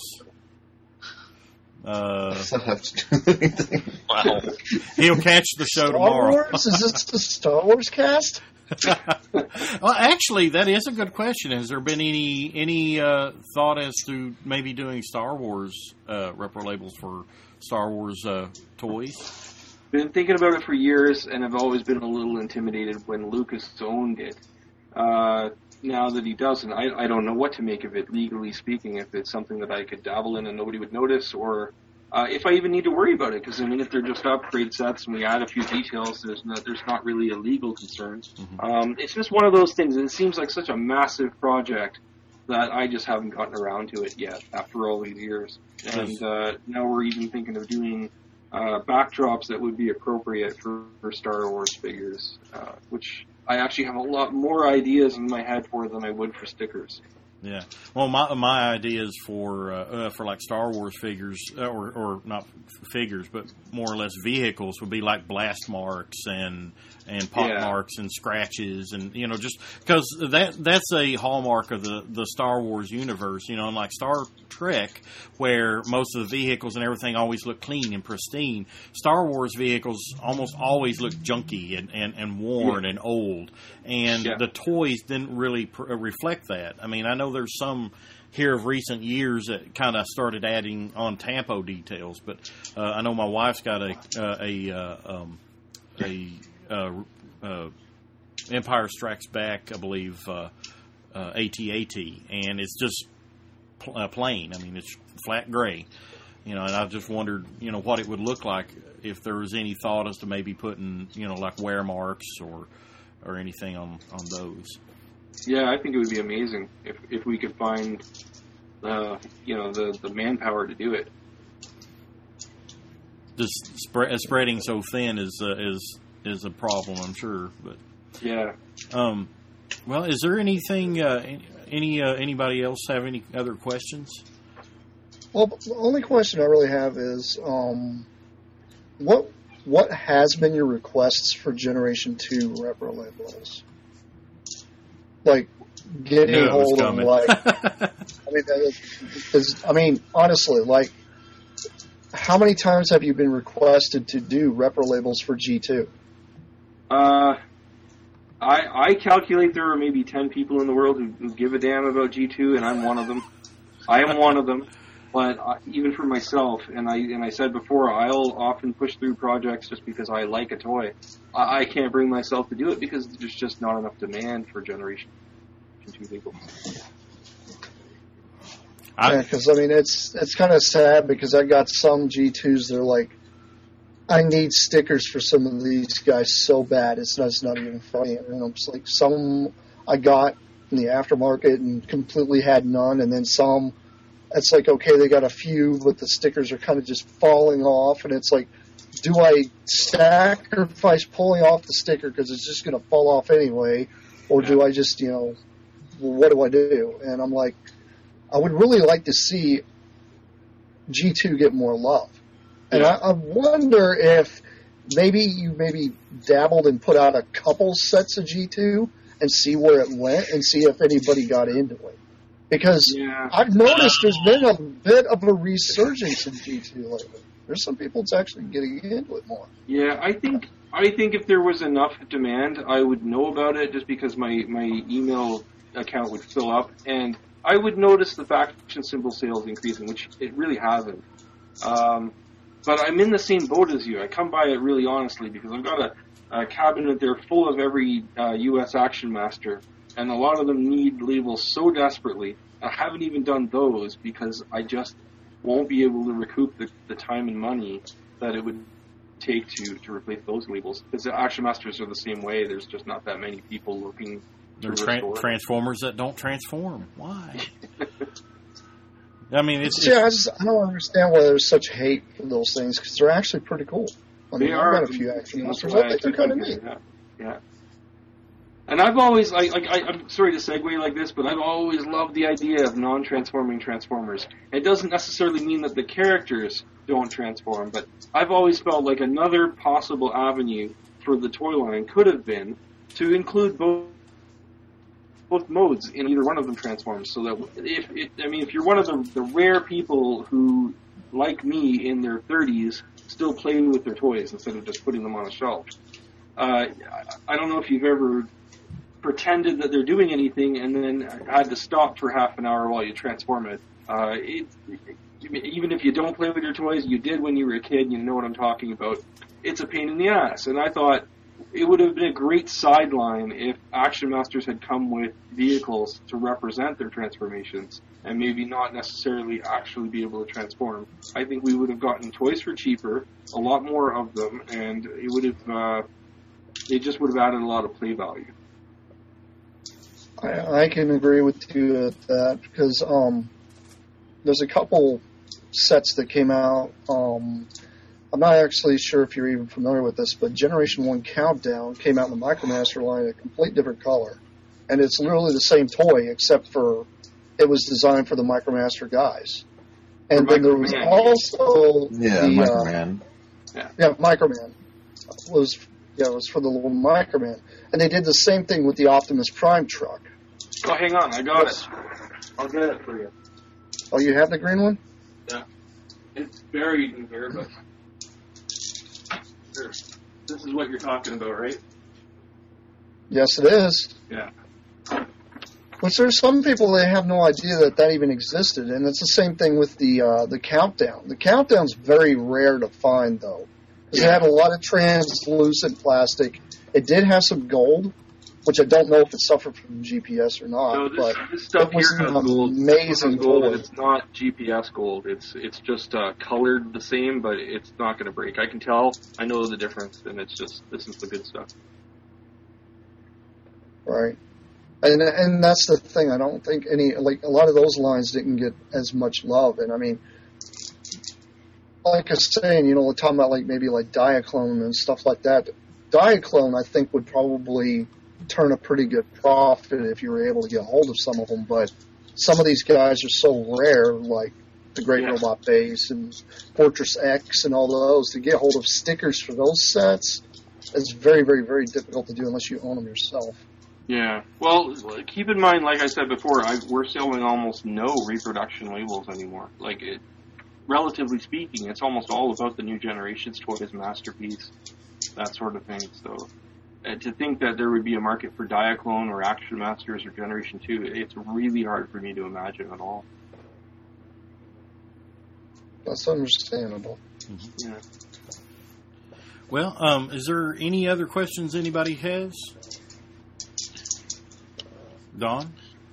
Does that have to do with anything? Wow. He'll catch the show tomorrow. Star Wars? Is this the Star Wars cast? Well, actually, that is a good question. Has there been any thought as to maybe doing Star Wars repro labels for Star Wars toys? Been thinking about it for years, and I've always been a little intimidated when Lucas owned it. Now that he doesn't, I don't know what to make of it, legally speaking, if it's something that I could dabble in and nobody would notice, or if I even need to worry about it, because I mean, if they're just upgrade sets and we add a few details, there's not really a legal concern. Mm-hmm. It's just one of those things, and it seems like such a massive project that I just haven't gotten around to it yet after all these years. And now we're even thinking of doing backdrops that would be appropriate for Star Wars figures, which I actually have a lot more ideas in my head for than I would for stickers. Yeah. Well, my ideas for like Star Wars figures, or not figures, but more or less vehicles would be like blast marks and pock marks and scratches, and just because that's a hallmark of the Star Wars universe. Unlike Star Trek, where most of the vehicles and everything always look clean and pristine, Star Wars vehicles almost always look junky and worn and old, and the toys didn't really reflect that. I mean, I know there's some here of recent years that kind of started adding on tampo details, but I know my wife's got a Empire Strikes Back, I believe, AT-AT, and it's just plain. I mean, it's flat gray, and I've just wondered, what it would look like if there was any thought as to maybe putting, like wear marks or anything on those. Yeah, I think it would be amazing if we could find, the manpower to do it. Just spreading so thin is a problem, I'm sure. But yeah. Well, is there anything? Anybody else have any other questions? Well, the only question I really have is, what has been your requests for Generation 2 repro labels? Like, getting hold of, like, I mean, honestly, like, how many times have you been requested to do repro labels for G2? I calculate there are maybe 10 people in the world who give a damn about G2, and I'm one of them. I am one of them. But even for myself, and I said before, I'll often push through projects just because I like a toy. I can't bring myself to do it because there's just not enough demand for Generation 2 people. Yeah, because I mean it's kind of sad because I got some G2s that are like, I need stickers for some of these guys so bad it's not even funny. And I'm just like, some I got in the aftermarket and completely had none, and then some. It's like, okay, they got a few, but the stickers are kind of just falling off, and it's like, do I sacrifice pulling off the sticker because it's just going to fall off anyway, or do I just, what do I do? And I'm like, I would really like to see G2 get more love. And I wonder if maybe you dabbled and put out a couple sets of G2 and see where it went and see if anybody got into it. Because I've noticed there's been a bit of a resurgence in G2 lately. There's some people that's actually getting into it more. Yeah, I think if there was enough demand, I would know about it just because my email account would fill up, and I would notice the faction symbol sales increasing, which it really hasn't. But I'm in the same boat as you. I come by it really honestly because I've got a cabinet there full of every U.S. Action Master, and a lot of them need labels so desperately. I haven't even done those because I just won't be able to recoup the time and money that it would take to replace those labels. Because the Action Masters are the same way. There's just not that many people looking. They're transformers that don't transform. Why? I mean, I don't understand why there's such hate for those things because they're actually pretty cool. I mean, I've got a few Action Masters. I think they're kind of neat. Yeah. And I've always, I'm sorry to segue like this, but I've always loved the idea of non-transforming Transformers. It doesn't necessarily mean that the characters don't transform, but I've always felt like another possible avenue for the toy line could have been to include both modes in either one of them transforms. So that if you're one of the rare people who, like me, in their 30s, still play with their toys instead of just putting them on a shelf. I don't know if you've ever pretended that they're doing anything and then had to stop for half an hour while you transform it. Even if you don't play with your toys, you did when you were a kid, you know what I'm talking about. It's a pain in the ass. And I thought it would have been a great sideline if Action Masters had come with vehicles to represent their transformations and maybe not necessarily actually be able to transform. I think we would have gotten toys for cheaper, a lot more of them, and it would have it just would have added a lot of play value. I can agree with you at that because there's a couple sets that came out. I'm not actually sure if you're even familiar with this, but Generation 1 Countdown came out in the Micromaster line in a complete different color. And it's literally the same toy except for it was designed for the Micromaster guys. And then there was also Microman. Microman. It was for the little Microman. And they did the same thing with the Optimus Prime truck. Oh, hang on. I got it. I'll get it for you. Oh, you have the green one? Yeah. It's buried in here, but... Here. This is what you're talking about, right? Yes, it is. Yeah. Which there's some people that have no idea that even existed, and it's the same thing with the Countdown. The Countdown's very rare to find, though. Because it had a lot of translucent plastic. It did have some gold, which I don't know if it suffered from GPS or not. No, but this stuff it was here an has gold. amazing gold. toy. It's not GPS gold. It's just colored the same, but it's not going to break. I can tell. I know the difference, and it's just this is the good stuff. Right. And that's the thing. I don't think a lot of those lines didn't get as much love. And I mean, like I was saying, we're talking about maybe Diaclone and stuff like that. Diaclone, I think, would probably turn a pretty good profit if you were able to get a hold of some of them. But some of these guys are so rare, like the Great Robot Base and Fortress X and all those. To get a hold of stickers for those sets is very, very, very difficult to do unless you own them yourself. Yeah. Well, keep in mind, like I said before, we're selling almost no reproduction labels anymore. Relatively speaking, it's almost all about the new generation's toys, Masterpiece, that sort of thing. So, to think that there would be a market for Diaclone or Action Masters or Generation 2, it's really hard for me to imagine at all. That's understandable. Mm-hmm. Yeah. Well, is there any other questions anybody has? Don?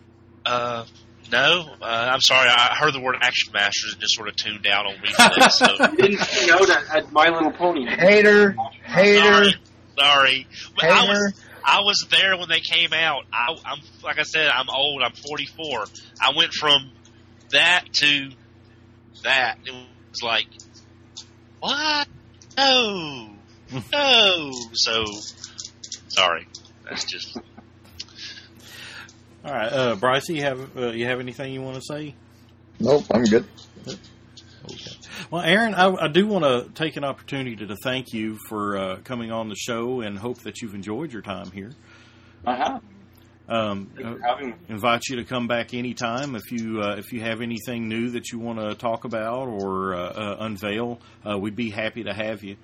No. I'm sorry. I heard the word Action Masters and just sort of tuned out on me today. So. You didn't tune out at My Little Pony. Hater. Sorry. But I was there when they came out. I'm like I said, I'm old. I'm 44. I went from that to that. It was like, what? No. So, sorry. That's just... All right, Bryce, you have anything you want to say? Nope, I'm good. Okay. Well, Aaron, I do want to take an opportunity to thank you for coming on the show, and hope that you've enjoyed your time here. I have. Invite you to come back anytime if you have anything new that you want to talk about or unveil. We'd be happy to have you.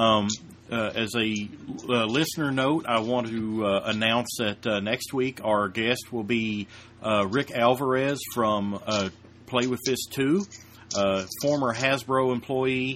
As a listener note, I want to announce that next week our guest will be Rick Alvarez from Play With This 2, former Hasbro employee.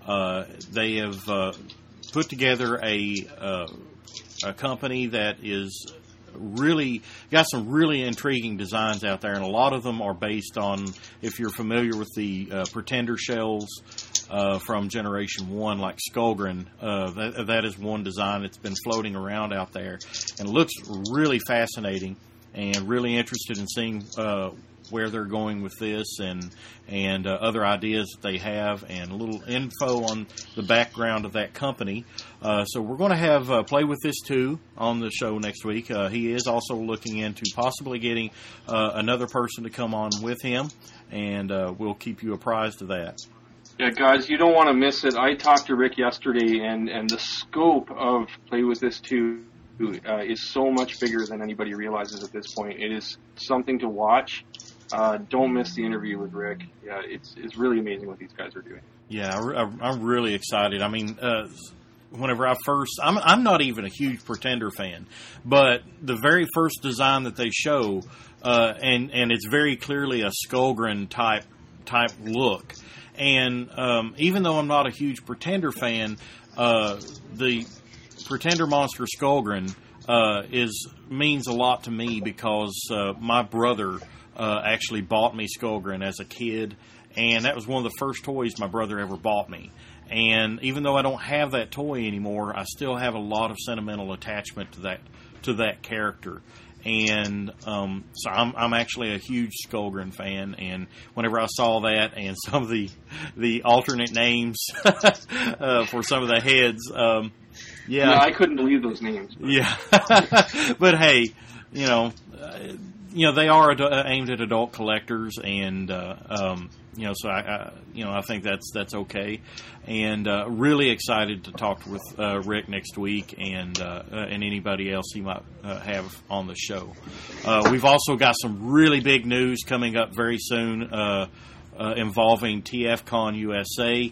They have put together a company that is really got some really intriguing designs out there, and a lot of them are based on, if you're familiar with the Pretender shells from Generation 1, like Skullgrin, that is one design that's been floating around out there, and looks really fascinating, and really interested in seeing where they're going with this, and other ideas that they have, and a little info on the background of that company. So we're going to have Play With This 2 on the show next week. He is also looking into possibly getting another person to come on with him, and we'll keep you apprised of that. Yeah, guys, you don't want to miss it. I talked to Rick yesterday, and the scope of Play With This 2 is so much bigger than anybody realizes at this point. It is something to watch. Don't miss the interview with Rick. Yeah, it's really amazing what these guys are doing. Yeah, I'm really excited. I mean, whenever I'm not even a huge Pretender fan, but the very first design that they show, and it's very clearly a Skullgrin type look. And even though I'm not a huge Pretender fan, the Pretender monster Skullgrin means a lot to me, because my brother actually bought me Skullgrin as a kid, and that was one of the first toys my brother ever bought me. And even though I don't have that toy anymore, I still have a lot of sentimental attachment to that character. And so I'm actually a huge Skullgrin fan, and whenever I saw that and some of the alternate names for some of the heads, yeah, I couldn't believe those names. But. Yeah, but hey, you know, they are aimed at adult collectors, and so I think that's okay, and really excited to talk with Rick next week, and anybody else he might have on the show. We've also got some really big news coming up very soon involving TFCon USA,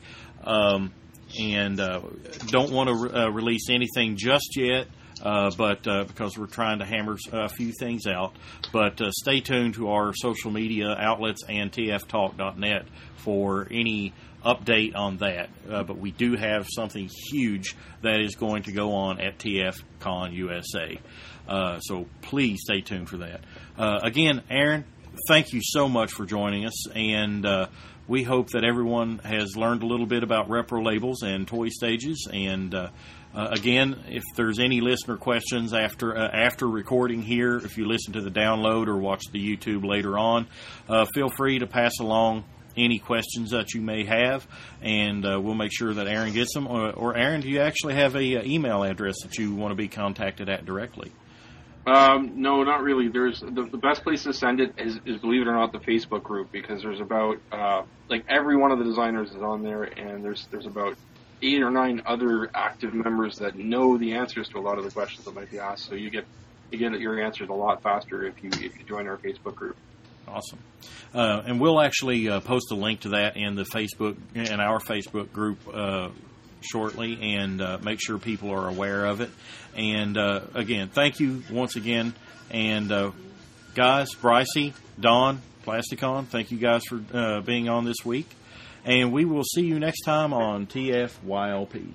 and don't want to release anything just yet. But because we're trying to hammer a few things out. But stay tuned to our social media outlets and tftalk.net for any update on that. But we do have something huge that is going to go on at TFCon USA. So please stay tuned for that. Again, Aaron, thank you so much for joining us. And we hope that everyone has learned a little bit about repro labels and toy stages. And again, if there's any listener questions after recording here, if you listen to the download or watch the YouTube later on, feel free to pass along any questions that you may have, and we'll make sure that Aaron gets them. Or Aaron, do you actually have a email address that you want to be contacted at directly? No, not really. There's the best place to send it is, believe it or not, the Facebook group, because there's about every one of the designers is on there, and there's about 8 or 9 other active members that know the answers to a lot of the questions that might be asked. So you get your answers a lot faster if you join our Facebook group. Awesome. And we'll actually post a link to that in our Facebook group shortly, and make sure people are aware of it. And again, thank you once again. And guys, Brycey, Don, Plasticon, thank you guys for being on this week. And we will see you next time on TFYLP.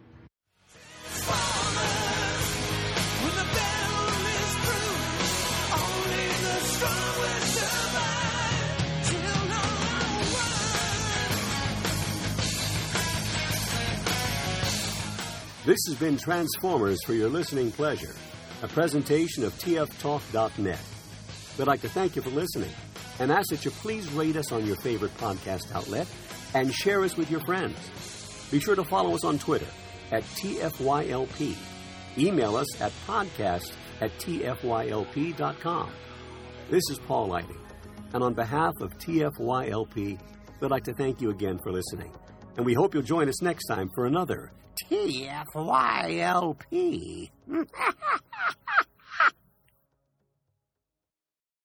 This has been Transformers for your listening pleasure, a presentation of tftalk.net. We'd like to thank you for listening and ask that you please rate us on your favorite podcast outlet and share us with your friends. Be sure to follow us on Twitter at TFYLP. Email us at podcast@tfylp.com. This is Paul Lighting, and on behalf of TFYLP, we'd like to thank you again for listening. and we hope you'll join us next time for another TFYLP.